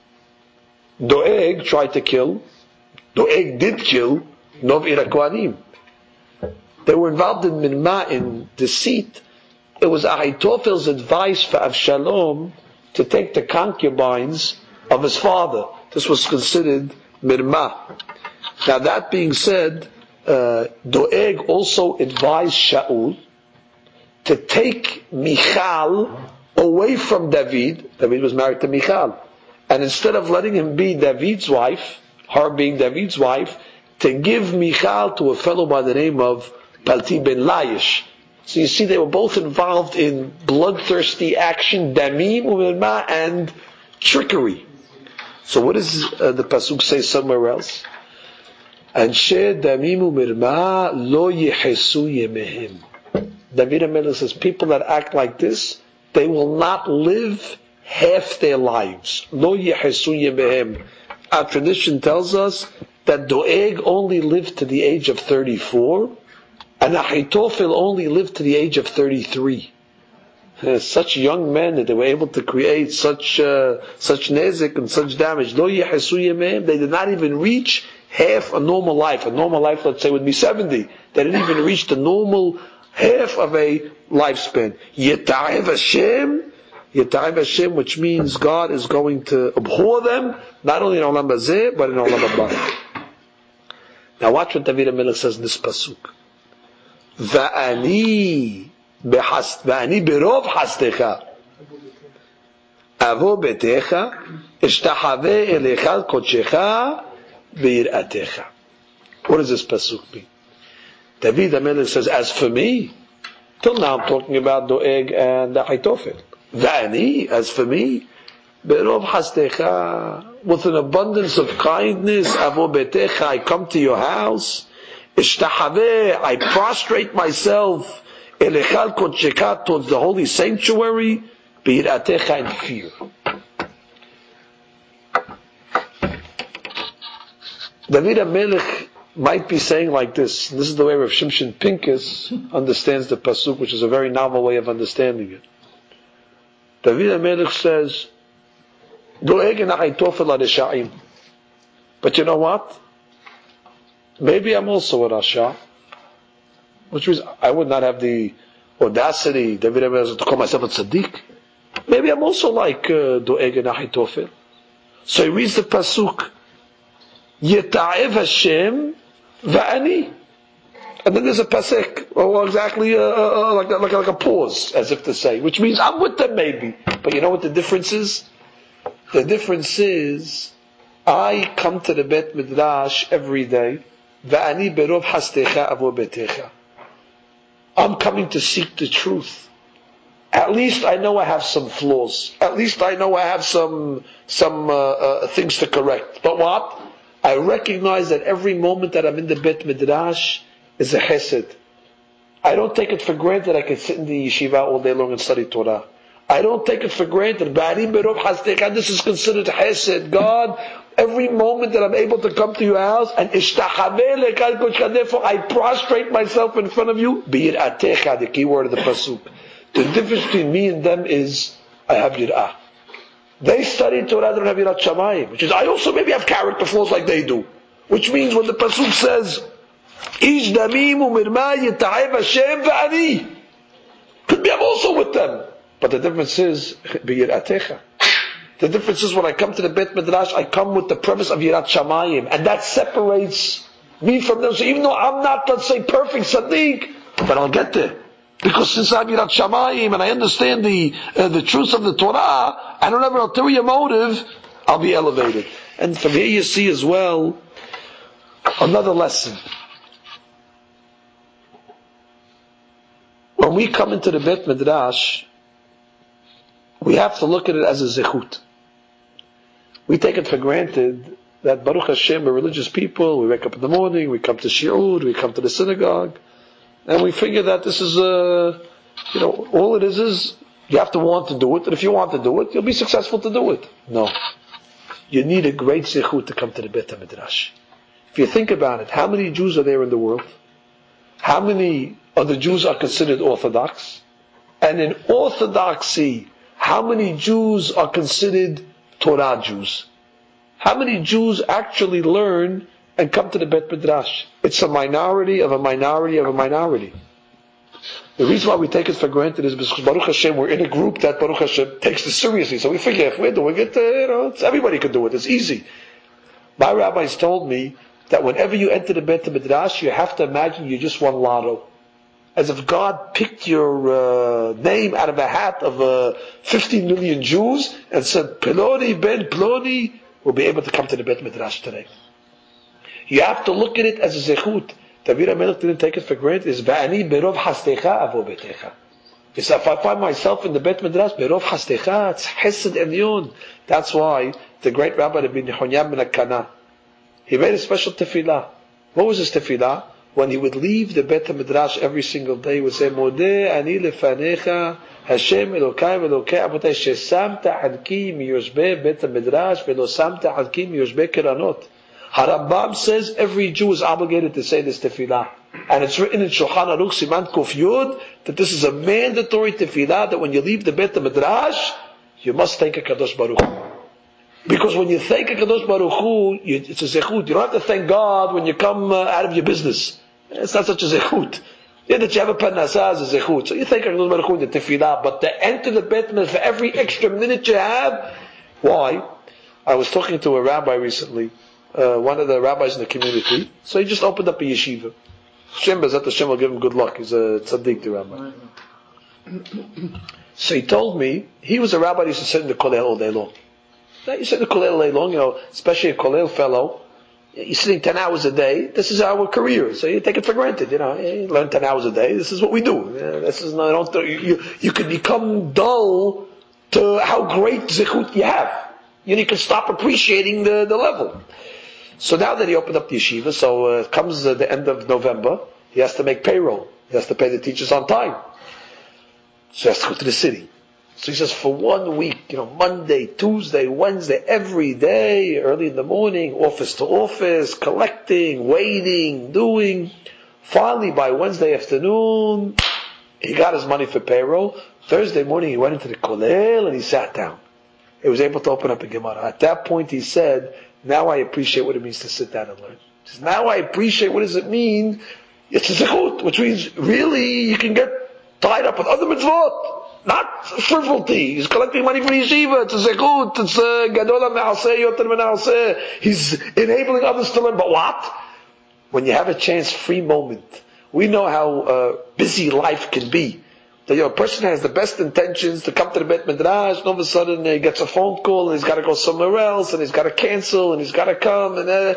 Doeg tried to kill, Doeg did kill Nov'ir HaKohanim. They were involved in mirma, in deceit. It was Ahitophel's advice for Avshalom to take the concubines of his father. This was considered mirma. Now that being said, uh, Doeg also advised Shaul to take Michal away from David. David was married to Michal. And instead of letting him be David's wife, her being David's wife, to give Michal to a fellow by the name of Palti ben Laish. So you see, they were both involved in bloodthirsty action, damim umirma, and trickery. So what does uh, the pasuk say somewhere else? Anshe damim umirma lo yehesu yemehim. David HaMelech says, people that act like this, they will not live half their lives. Lo yehesu yemehim. Our tradition tells us that Doeg only lived to the age of thirty-four, and Ahitofel only lived to the age of thirty-three. Uh, such young men that they were able to create such uh, such nezik and such damage. Lo yehesu yemehim. They did not even reach half a normal life. A normal life, let's say, would be seventy. They didn't even reach the normal half of a lifespan. Yeta'ev Hashem, Yeta'ev Hashem, which means God is going to abhor them, not only in Olam Hazeh, but in Olam Haba. Now watch what David HaMelech says in this pasuk. Va'ani behast, va'ani berov hastecha. Avo betecha, ishtahave elechal kodshecha, ve'iratecha. What does this pasuk mean? David HaMelech says, as for me, till now I'm talking about Doeg and Ahitofel. Va'ani, as for me, be'rov hastecha, with an abundance of kindness, avo betecha, I come to your house, ishtahave, I prostrate myself, elechal kodshecha, towards the holy sanctuary, ve'iratecha, in fear. David HaMelech might be saying like this. This is the way Rav Shimshon Pincus understands the pasuk, which is a very novel way of understanding it. David HaMelech says, Doeg and Ahitofel Arisha'im. But you know what? Maybe I'm also a Rasha. Which means I would not have the audacity, David HaMelech, to call myself a tzaddik. Maybe I'm also like uh, Doeg and Ahitofel. So he reads the pasuk, Yeta'ev Hashem Va'ani. And then there's a pasuk, or exactly uh, uh, like, like, like a pause, as if to say, which means I'm with them maybe. But you know what the difference is? The difference is, I come to the Bet Midrash every day, Va'ani berov hastecha avo betecha. I'm coming to seek the truth. At least I know I have some flaws. At least I know I have some, some uh, uh, things to correct. But what? I recognize that every moment that I'm in the Bet Midrash is a chesed. I don't take it for granted I can sit in the yeshiva all day long and study Torah. I don't take it for granted. This is considered chesed. God, every moment that I'm able to come to your house and therefore I prostrate myself in front of you, bi'iratecha, the key word of the pasuk. The difference between me and them is I have yirah. They study Torah, they don't have Yirat Shamayim, which is, I also maybe have character flaws like they do. Which means when the pasuk says, Ish damim u'mirma yita'ev Hashem va'ani. Could be I'm also with them. But the difference is, b'yiratecha. The difference is when I come to the Bet Midrash, I come with the premise of Yirat Shamayim. And that separates me from them. So even though I'm not, let's say, perfect tzaddik, but I'll get there. Because since I'm Yirat Shamayim and I understand the uh, the truth of the Torah, I don't have an ulterior motive, I'll be elevated. And from here you see as well another lesson. When we come into the Bet Midrash, we have to look at it as a zechut. We take it for granted that Baruch Hashem, we're religious people, we wake up in the morning, we come to shiur, we come to the synagogue, and we figure that this is a, you know, all it is is, you have to want to do it, and if you want to do it, you'll be successful to do it. No. You need a great zechut to come to the Bet HaMidrash. If you think about it, how many Jews are there in the world? How many of the Jews are considered Orthodox? And in Orthodoxy, how many Jews are considered Torah Jews? How many Jews actually learn and come to the Bet Midrash? It's a minority of a minority of a minority. The reason why we take it for granted is because Baruch Hashem, we're in a group that Baruch Hashem takes this seriously. So we figure if we're doing it, uh, you know, it's, everybody can do it. It's easy. My rabbis told me that whenever you enter the Bet Midrash, you have to imagine you just won lotto. As if God picked your uh, name out of a hat of uh, fifteen million Jews and said, Peloni ben Ploni will be able to come to the Bet Midrash today. You have to look at it as a zechut. David HaMelech didn't take it for granted. It's Va'ani berov hastecha avo betecha. It's if I find myself in the Bet Midrash, berov hastecha, it's Hesed Elyon. That's why the great Rabbi Rabbi Nehonyah ben Akana, he made a special tefillah. What was his tefillah? When he would leave the Bet HaMidrash every single day, he would say, Modeh ani lefanecha, Hashem Elokai ve'Elokei Abotai, shesamta halki miyoshbei Bet HaMidrash, ve'lo samta halki miyoshbei keranot. Harambam says every Jew is obligated to say this tefillah. And it's written in Shulchan Aruch Siman Kuf Yud that this is a mandatory tefillah, that when you leave the Bet HaMidrash, you must thank HaKadosh Baruch Hu. Because when you thank HaKadosh Baruch Hu, you, it's a zechut. You don't have to thank God when you come uh, out of your business. It's not such a zechut. Yeah, that you have a parnasah is a zechut. So you thank HaKadosh Baruch Hu in the tefillah. But to enter the Bet Midrash for every extra minute you have, why? I was talking to a rabbi recently, uh, one of the rabbis in the community. So he just opened up a yeshiva. Hashem Bezat Hashem will give him good luck. He's a tzaddik, the rabbi. So he told me, he was a rabbi who used to sit in the kollel all day long. You sit in the kollel all day long, you know, especially a kollel fellow. You're sitting ten hours a day. This is our career, so you take it for granted. You know, you learn ten hours a day. This is what we do. This is not. Don't, you you could become dull to how great zichut you have. You, know, you can stop appreciating the, the level. So now that he opened up the yeshiva, so uh, it comes uh, the end of November, he has to make payroll. He has to pay the teachers on time. So he has to go to the city. So he says, for one week, you know, Monday, Tuesday, Wednesday, every day, early in the morning, office to office, collecting, waiting, doing. Finally, by Wednesday afternoon, he got his money for payroll. Thursday morning, he went into the kollel and he sat down. He was able to open up a Gemara. At that point, he said, now I appreciate what it means to sit down and learn. He says, now I appreciate what does it mean. It's a zichut, which means really you can get tied up with other mitzvot. Not frivolity. He's collecting money for the yeshiva. It's a zichut. It's a gadola me'aseh yoter me'aseh. He's enabling others to learn. But what? When you have a chance, free moment. We know how uh, busy life can be. That, you know, a person has the best intentions to come to the Beit Midrash, and all of a sudden he gets a phone call, and he's got to go somewhere else, and he's got to cancel, and he's got to come, and uh,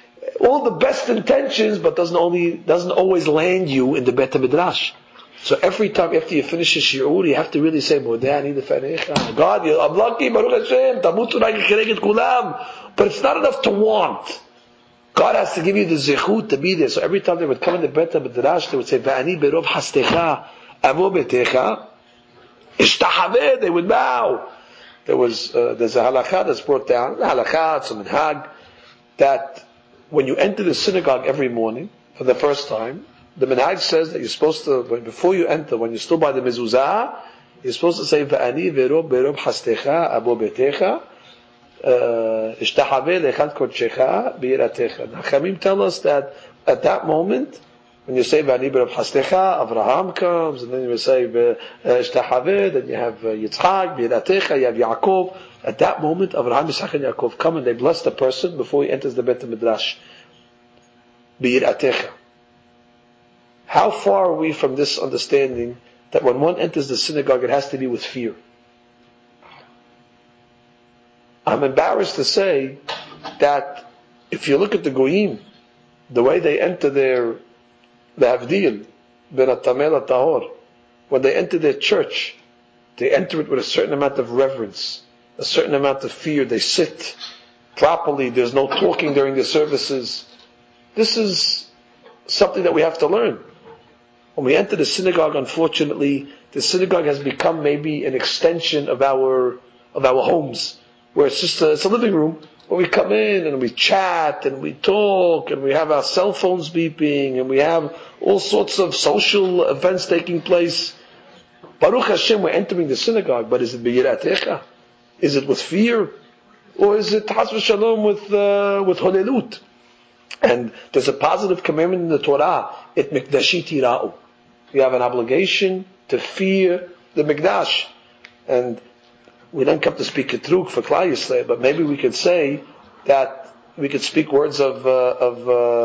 all the best intentions, but doesn't only doesn't always land you in the Beit Midrash. So every time after you finish a shiur, you have to really say, Modeh lefanecha. God, I'm lucky, Baruch Hashem, tamutu ra'yi kereged kulam. But it's not enough to want. God has to give you the zechut to be there. So every time they would come in the Beit Midrash, they would say, Va'ani berov hastecha avo betecha ishtahaveh. They would bow. There was uh, there's a halakha that's brought down. A halakha, it's a minhag, that when you enter the synagogue every morning for the first time, the minhag says that you're supposed to, before you enter, when you're still by the mezuzah, you're supposed to say, Va'ani berov berov hastecha avo betecha ishtahaveh lechad kodshecha b'yiratecha. Nachamim tell us that at that moment, when you say Va'ani berov hastecha, Avraham comes, and then you say ishtahaveh, then you have Yitzchak b'yiratecha, you have Yaakov. At that moment, Avraham, Yitzchak, and Yaakov come and they bless the person before he enters the Beit Midrash. B'yiratecha. How far are we from this understanding that when one enters the synagogue, it has to be with fear? I'm embarrassed to say that if you look at the Goyim, the way they enter their the Havdil, Ben Atamel Tahor, when they enter their church, they enter it with a certain amount of reverence, a certain amount of fear. They sit properly. There's no talking during the services. This is something that we have to learn. When we enter the synagogue, unfortunately, the synagogue has become maybe an extension of our of our homes, where it's just a, it's a living room where we come in and we chat and we talk and we have our cell phones beeping and we have all sorts of social events taking place. Baruch Hashem, we're entering the synagogue, but is it b'yiratecha? Is it with fear? Or is it has v'shalom with uh, with holelut? And there's a positive commandment in the Torah, it mikdashi tira'u. We have an obligation to fear the mikdash. And we don't come to speak a truk for Klal Yisrael, but maybe we could say that we could speak words of uh, of,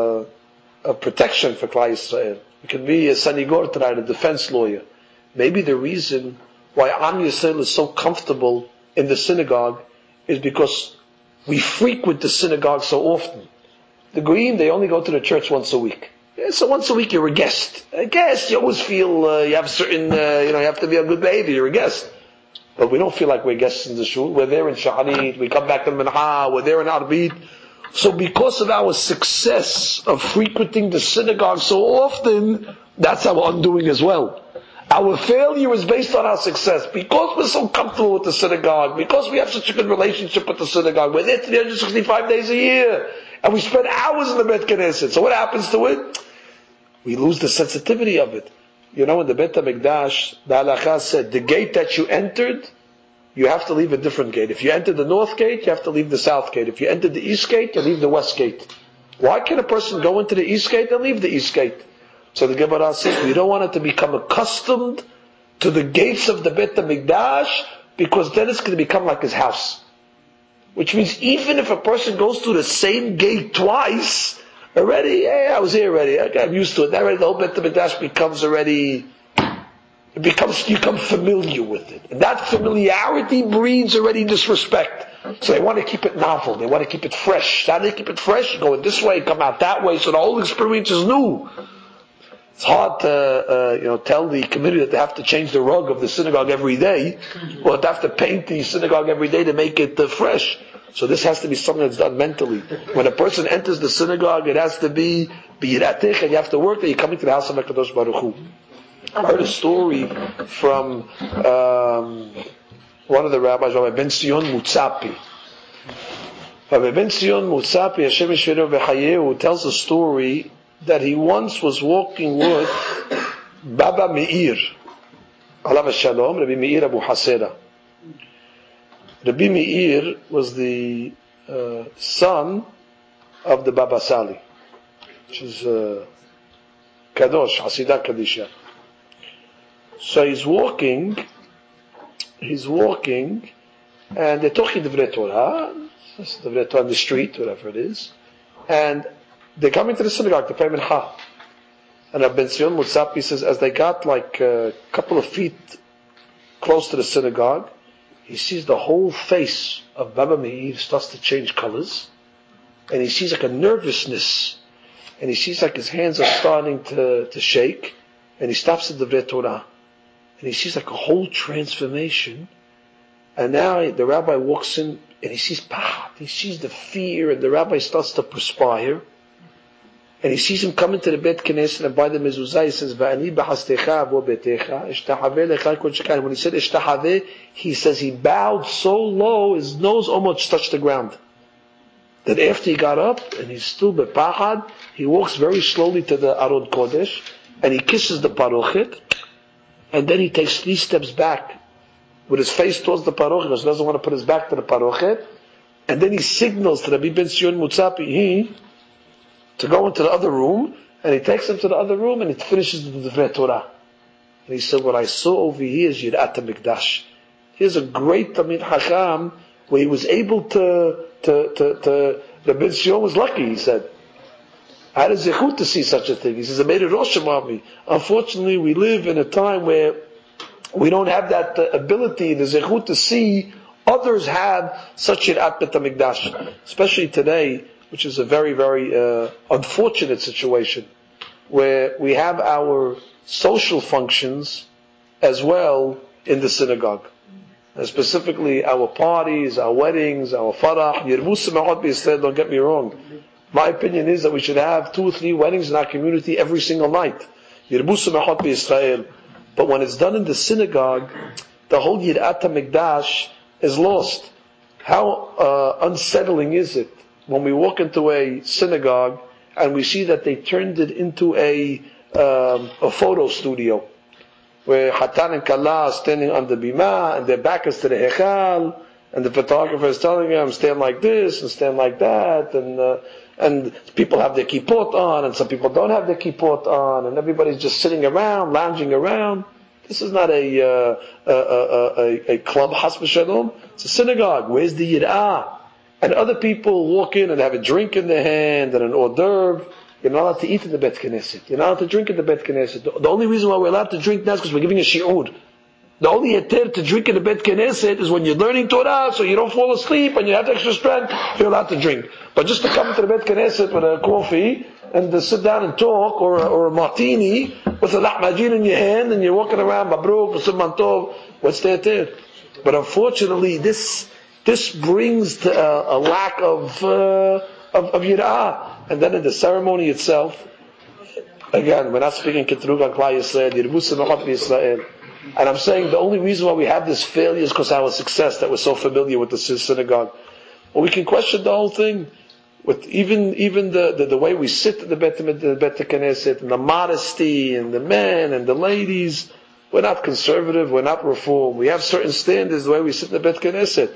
uh, of protection for Klal Yisrael. We could be a sanigor tonight, a defense lawyer. Maybe the reason why Am Yisrael is so comfortable in the synagogue is because we frequent the synagogue so often. The Goyim, they only go to the church once a week. Yeah, so once a week you're a guest. A guest, you always feel uh, you have certain, uh, you know, you have to be a good behavior. You're a guest. But we don't feel like we're guests in the shul. We're there in Sha'anit, we come back to Minha, we're there in Arbit. So because of our success of frequenting the synagogue so often, that's our undoing as well. Our failure is based on our success. Because we're so comfortable with the synagogue, because we have such a good relationship with the synagogue, we're there three hundred sixty-five days a year, and we spend hours in the Beit Knesset. So what happens to it? We lose the sensitivity of it. You know, in the Beit HaMikdash, the halakha said, the gate that you entered, you have to leave a different gate. If you enter the north gate, you have to leave the south gate. If you enter the east gate, you leave the west gate. Why can a person go into the east gate and leave the east gate? So the Gemara says, we don't want it to become accustomed to the gates of the Beit HaMikdash, because then it's going to become like his house. Which means even if a person goes through the same gate twice, already, hey, I was here already, I'm used to it. Already the whole Beit HaMikdash becomes already, It becomes, you become familiar with it. And that familiarity breeds already disrespect. So they want to keep it novel. They want to keep it fresh. How do they keep it fresh? You go in this way, come out that way, so the whole experience is new. It's hard to, uh, you know, tell the community that they have to change the rug of the synagogue every day, or they have to paint the synagogue every day to make it uh, fresh. So this has to be something that's done mentally. When a person enters the synagogue, it has to be biratich, and you have to work that you're coming to the house of HaKadosh Baruch Hu. I heard a story from um, one of the rabbis, Rabbi Ben Zion Mutzapi. Rabbi Ben Zion Mutzapi, Hashem Yishmeru V'chayehu, tells a story that he once was walking with Baba Meir, Alav Shalom, Rabbi Meir Abu Hasera. Rabbi Meir was the uh, son of the Baba Sali, which is uh, Kadosh, Hasidah Kadisha. So he's walking, he's walking, and they're talking Divrei Torah, Divrei Torah on the street, whatever it is, and they come into the synagogue to pray mincha. And Rabbi Ben Zion Mutzapi says, as they got like a couple of feet close to the synagogue, he sees the whole face of Baba Meir starts to change colors, and he sees like a nervousness, and he sees like his hands are starting to, to shake, and he stops at the Divrei Torah. And he sees like a whole transformation. And now the rabbi walks in and he sees pah, he sees the fear, and the rabbi starts to perspire. And he sees him come into the Beit Knesset, and by the mezuzah he says, "Va'ani b'chastecha avo betecha, ishtahave lecha kol shekan." When he said ishtahave, he says he bowed so low, his nose almost touched the ground. That after he got up, and he's still bepachad, he walks very slowly to the Arod Kodesh, and he kisses the parochet, and then he takes three steps back with his face towards the parochet, because he doesn't want to put his back to the parochet, and then he signals to Rabbi Ben Zion Mutzapi he, to go into the other room, and he takes him to the other room, and it finishes the Divrei Torah. And he said, what I saw over here is Yirat HaMikdash. Here's a great Tamid Hacham, where he was able to, to, to, to Rabbi Ben Zion was lucky, he said. I had a zechut to see such a thing. He says, it made a rosham on me. Unfortunately, we live in a time where we don't have that uh, ability, the zechut, to see others have such an at Bet HaMikdash. Especially today, which is a very, very uh, unfortunate situation, where we have our social functions as well in the synagogue. And specifically our parties, our weddings, our farah. Yirvu Simachot B'Yisrael, don't get me wrong. My opinion is that we should have two or three weddings in our community every single night. Yirbu Simachot B'Yisrael. But when it's done in the synagogue, the whole Yirat HaMikdash is lost. How uh, unsettling is it when we walk into a synagogue and we see that they turned it into a um, a photo studio, where Hatan and Kala are standing on the bima and their back is to the Hechal, and the photographer is telling them, stand like this and stand like that, and uh, and people have their kippot on, and some people don't have their kippot on, and everybody's just sitting around, lounging around. This is not a uh, a, a, a, a club, Has v'Shalom. It's a synagogue. Where's the Yir'ah? And other people walk in and have a drink in their hand and an hors d'oeuvre. You're not allowed to eat in the Beit Knesset. You're not allowed to drink in the Beit Knesset. The, the only reason why we're allowed to drink now is because we're giving a shi'ur. The only heter to drink in the Beit Knesset is when you're learning Torah, so you don't fall asleep and you have extra strength, you're allowed to drink. But just to come to the Beit Knesset with a coffee and to sit down and talk, or a, or a martini with a lahmajin in your hand, and you're walking around, Mabruk, Simman Tov, what's the heter? But unfortunately, this this brings to a, a lack of uh, of, of yirah. And then in the ceremony itself, again, we're not speaking Ketrug on Klal Yisrael, Yirbu Simachot B'Yisrael. And I'm saying the only reason why we have this failure is because our success, that we're so familiar with the synagogue. Well, we can question the whole thing with even even the, the, the way we sit at the Bet Knesset, and the modesty, and the men and the ladies. We're not conservative, we're not reform. We have certain standards the way we sit in the Bet Knesset.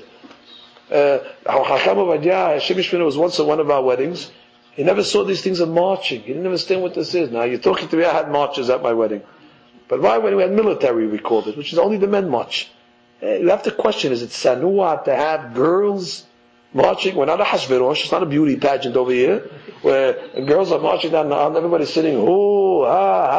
Uh, Chacham Ovadia, Hashem Yishmeru, was once at one of our weddings. He never saw these things of marching. He didn't understand what this is. Now, you're talking to me, I had marches at my wedding. But why, when we had military, we called it, which is only the men march. You have to question, is it sanua to have girls marching? We're not a Hashverosh, it's not a beauty pageant over here, where girls are marching down the aisle, everybody's sitting, oh, ah,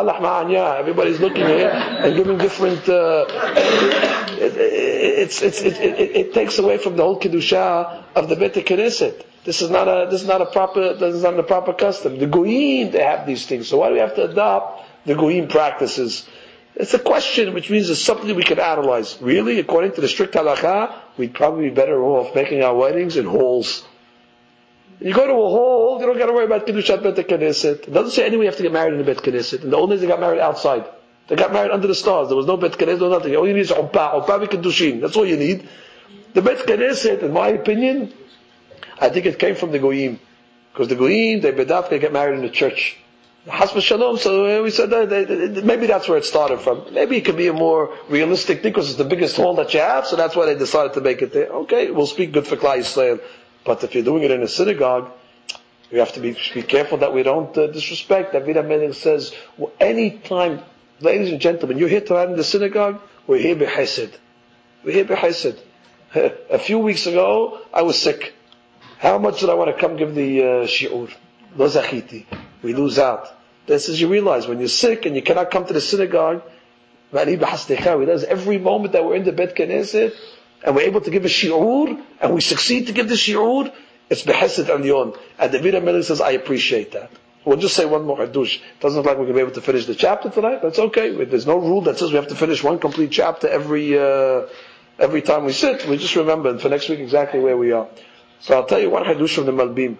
Malach Ma'anya. Everybody's looking here and giving different. Uh, it, it's, it's, it, it, it takes away from the whole kedusha of the Beit Knesset. This is not a this is not a proper this is not a proper custom. The goyim, they have these things. So why do we have to adopt the goyim practices? It's a question, which means it's something we can analyze. Really, according to the strict halakha, we'd probably be better off making our weddings in halls. You go to a hall, you don't got to worry about kedushat Beit Knesset. It doesn't say anyway you have to get married in the Beit Knesset. In the old days, they got married outside. They got married under the stars. There was no Beit Knesset, no nothing. All you need is uppah, uppah v'kedushin. That's all you need. The Beit Knesset, in my opinion, I think it came from the goyim, because the goyim, they bedaf, they get married in the church. Has v'shalom. So we said that they, they, maybe that's where it started from. Maybe it could be a more realistic thing because it's the biggest hall that you have, so that's why they decided to make it there. Okay, we'll speak good for Klal Yisrael. But if you're doing it in a synagogue, we have to be be careful that we don't uh, disrespect. David HaMelech says, well, any time, ladies and gentlemen, you're here tonight in the synagogue, we're here b'chesed. We're here b'chesed. A few weeks ago, I was sick. How much did I want to come give the uh, shi'ur? Lo zachiti. We lose out. This is, you realize, when you're sick and you cannot come to the synagogue, we realize every moment that we're in the Beit Knesset, and we're able to give a shi'ur, and we succeed to give the shi'ur, it's behesed alyon. And David HaMelech says, I appreciate that. We'll just say one more hadush. It doesn't look like we're going to be able to finish the chapter tonight. That's okay. There's no rule that says we have to finish one complete chapter every uh, every time we sit. We just remember for next week exactly where we are. So I'll tell you one hadush from the Malbim.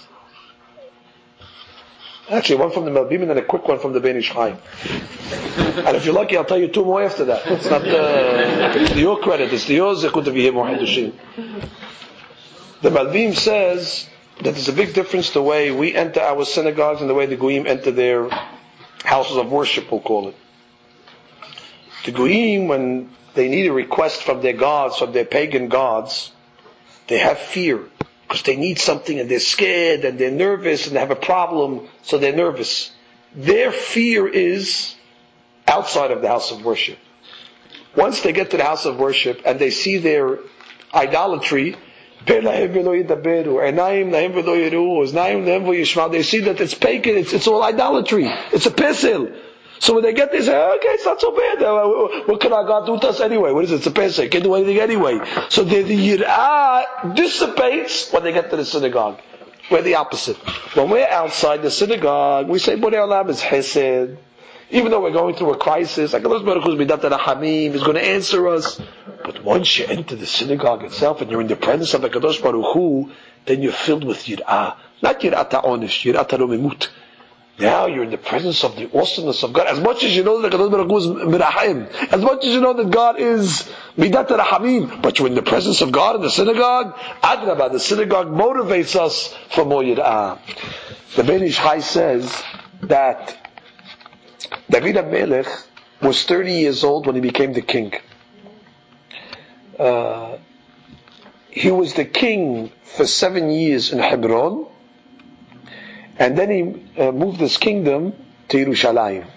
Actually, one from the Malbim and then a quick one from the Ben Ish Chai. And if you're lucky, I'll tell you two more after that. It's not uh, it's to your credit. It's to yours. There could be more hadushim. The Malbim says that there's a big difference the way we enter our synagogues and the way the Goyim enter their houses of worship, we'll call it. The Goyim, when they need a request from their gods, from their pagan gods, they have fear. Because they need something and they're scared and they're nervous and they have a problem, so they're nervous. Their fear is outside of the house of worship. Once they get to the house of worship and they see their idolatry, they see that it's pagan, it's, it's all idolatry. It's a pisil. So when they get this, okay, it's not so bad. What can our God do to us anyway? What is it? It's a pesach. Can't do anything anyway. So the, the yirah dissipates when they get to the synagogue. We're the opposite. When we're outside the synagogue, we say, Borei Olam is chesed. Even though we're going through a crisis, like HaKadosh Baruch Hu's midat rahamim is going to answer us. But once you enter the synagogue itself and you're in the presence of HaKadosh Baruch Hu, then you're filled with yirah. Not yirah ta'onish, yirah ta'romimut. Now you're in the presence of the awesomeness of God. As much as you know that HaKadosh Baruch Hu is mirahim, as much as you know that God is midat rahamim, but you're in the presence of God in the synagogue, adrabah, the synagogue motivates us for more yirah. The Ben Ish Chai says that David HaMelech was thirty years old when he became the king. Uh, he was the king for seven years in Hebron, and then he uh, moved his kingdom to Yerushalayim.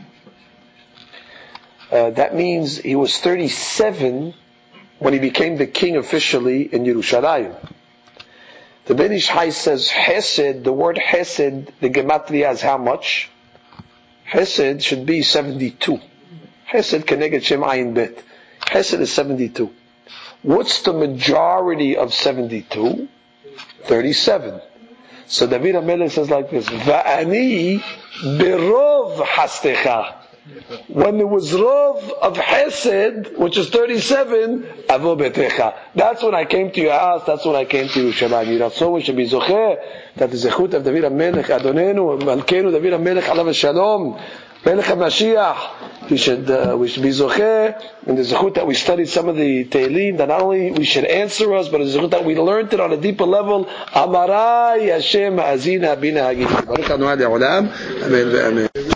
Uh, that means he was thirty-seven when he became the king officially in Yerushalayim. The Ben Ish Chai says Hesed, the word Hesed, the gematria is how much? Hesed should be seventy-two. Hesed keneged Shem Ayin Bet. Hesed is seventy-two. What's the majority of seventy-two? thirty-seven. So David HaMelech says like this, Va'ani berov hastecha. When there was rov of Hesed, which is thirty-seven, avo betecha. That's when I came to your house, that's when I came to Yerushalayim. Yiratzon, we should be zocher, that the zechut of David HaMelech, Adonenu, Malkeinu, David HaMelech, alav shalom, Melech HaMashiach. We should, uh, we should be zocher, and the zechut that we studied some of the Tehillim, that not only we should answer us, but the zechut that we learned it on a deeper level, Amarai Hashem Ha'azina Bina Hagim. Baruch Adonai Le'olam. Amen ve'amen.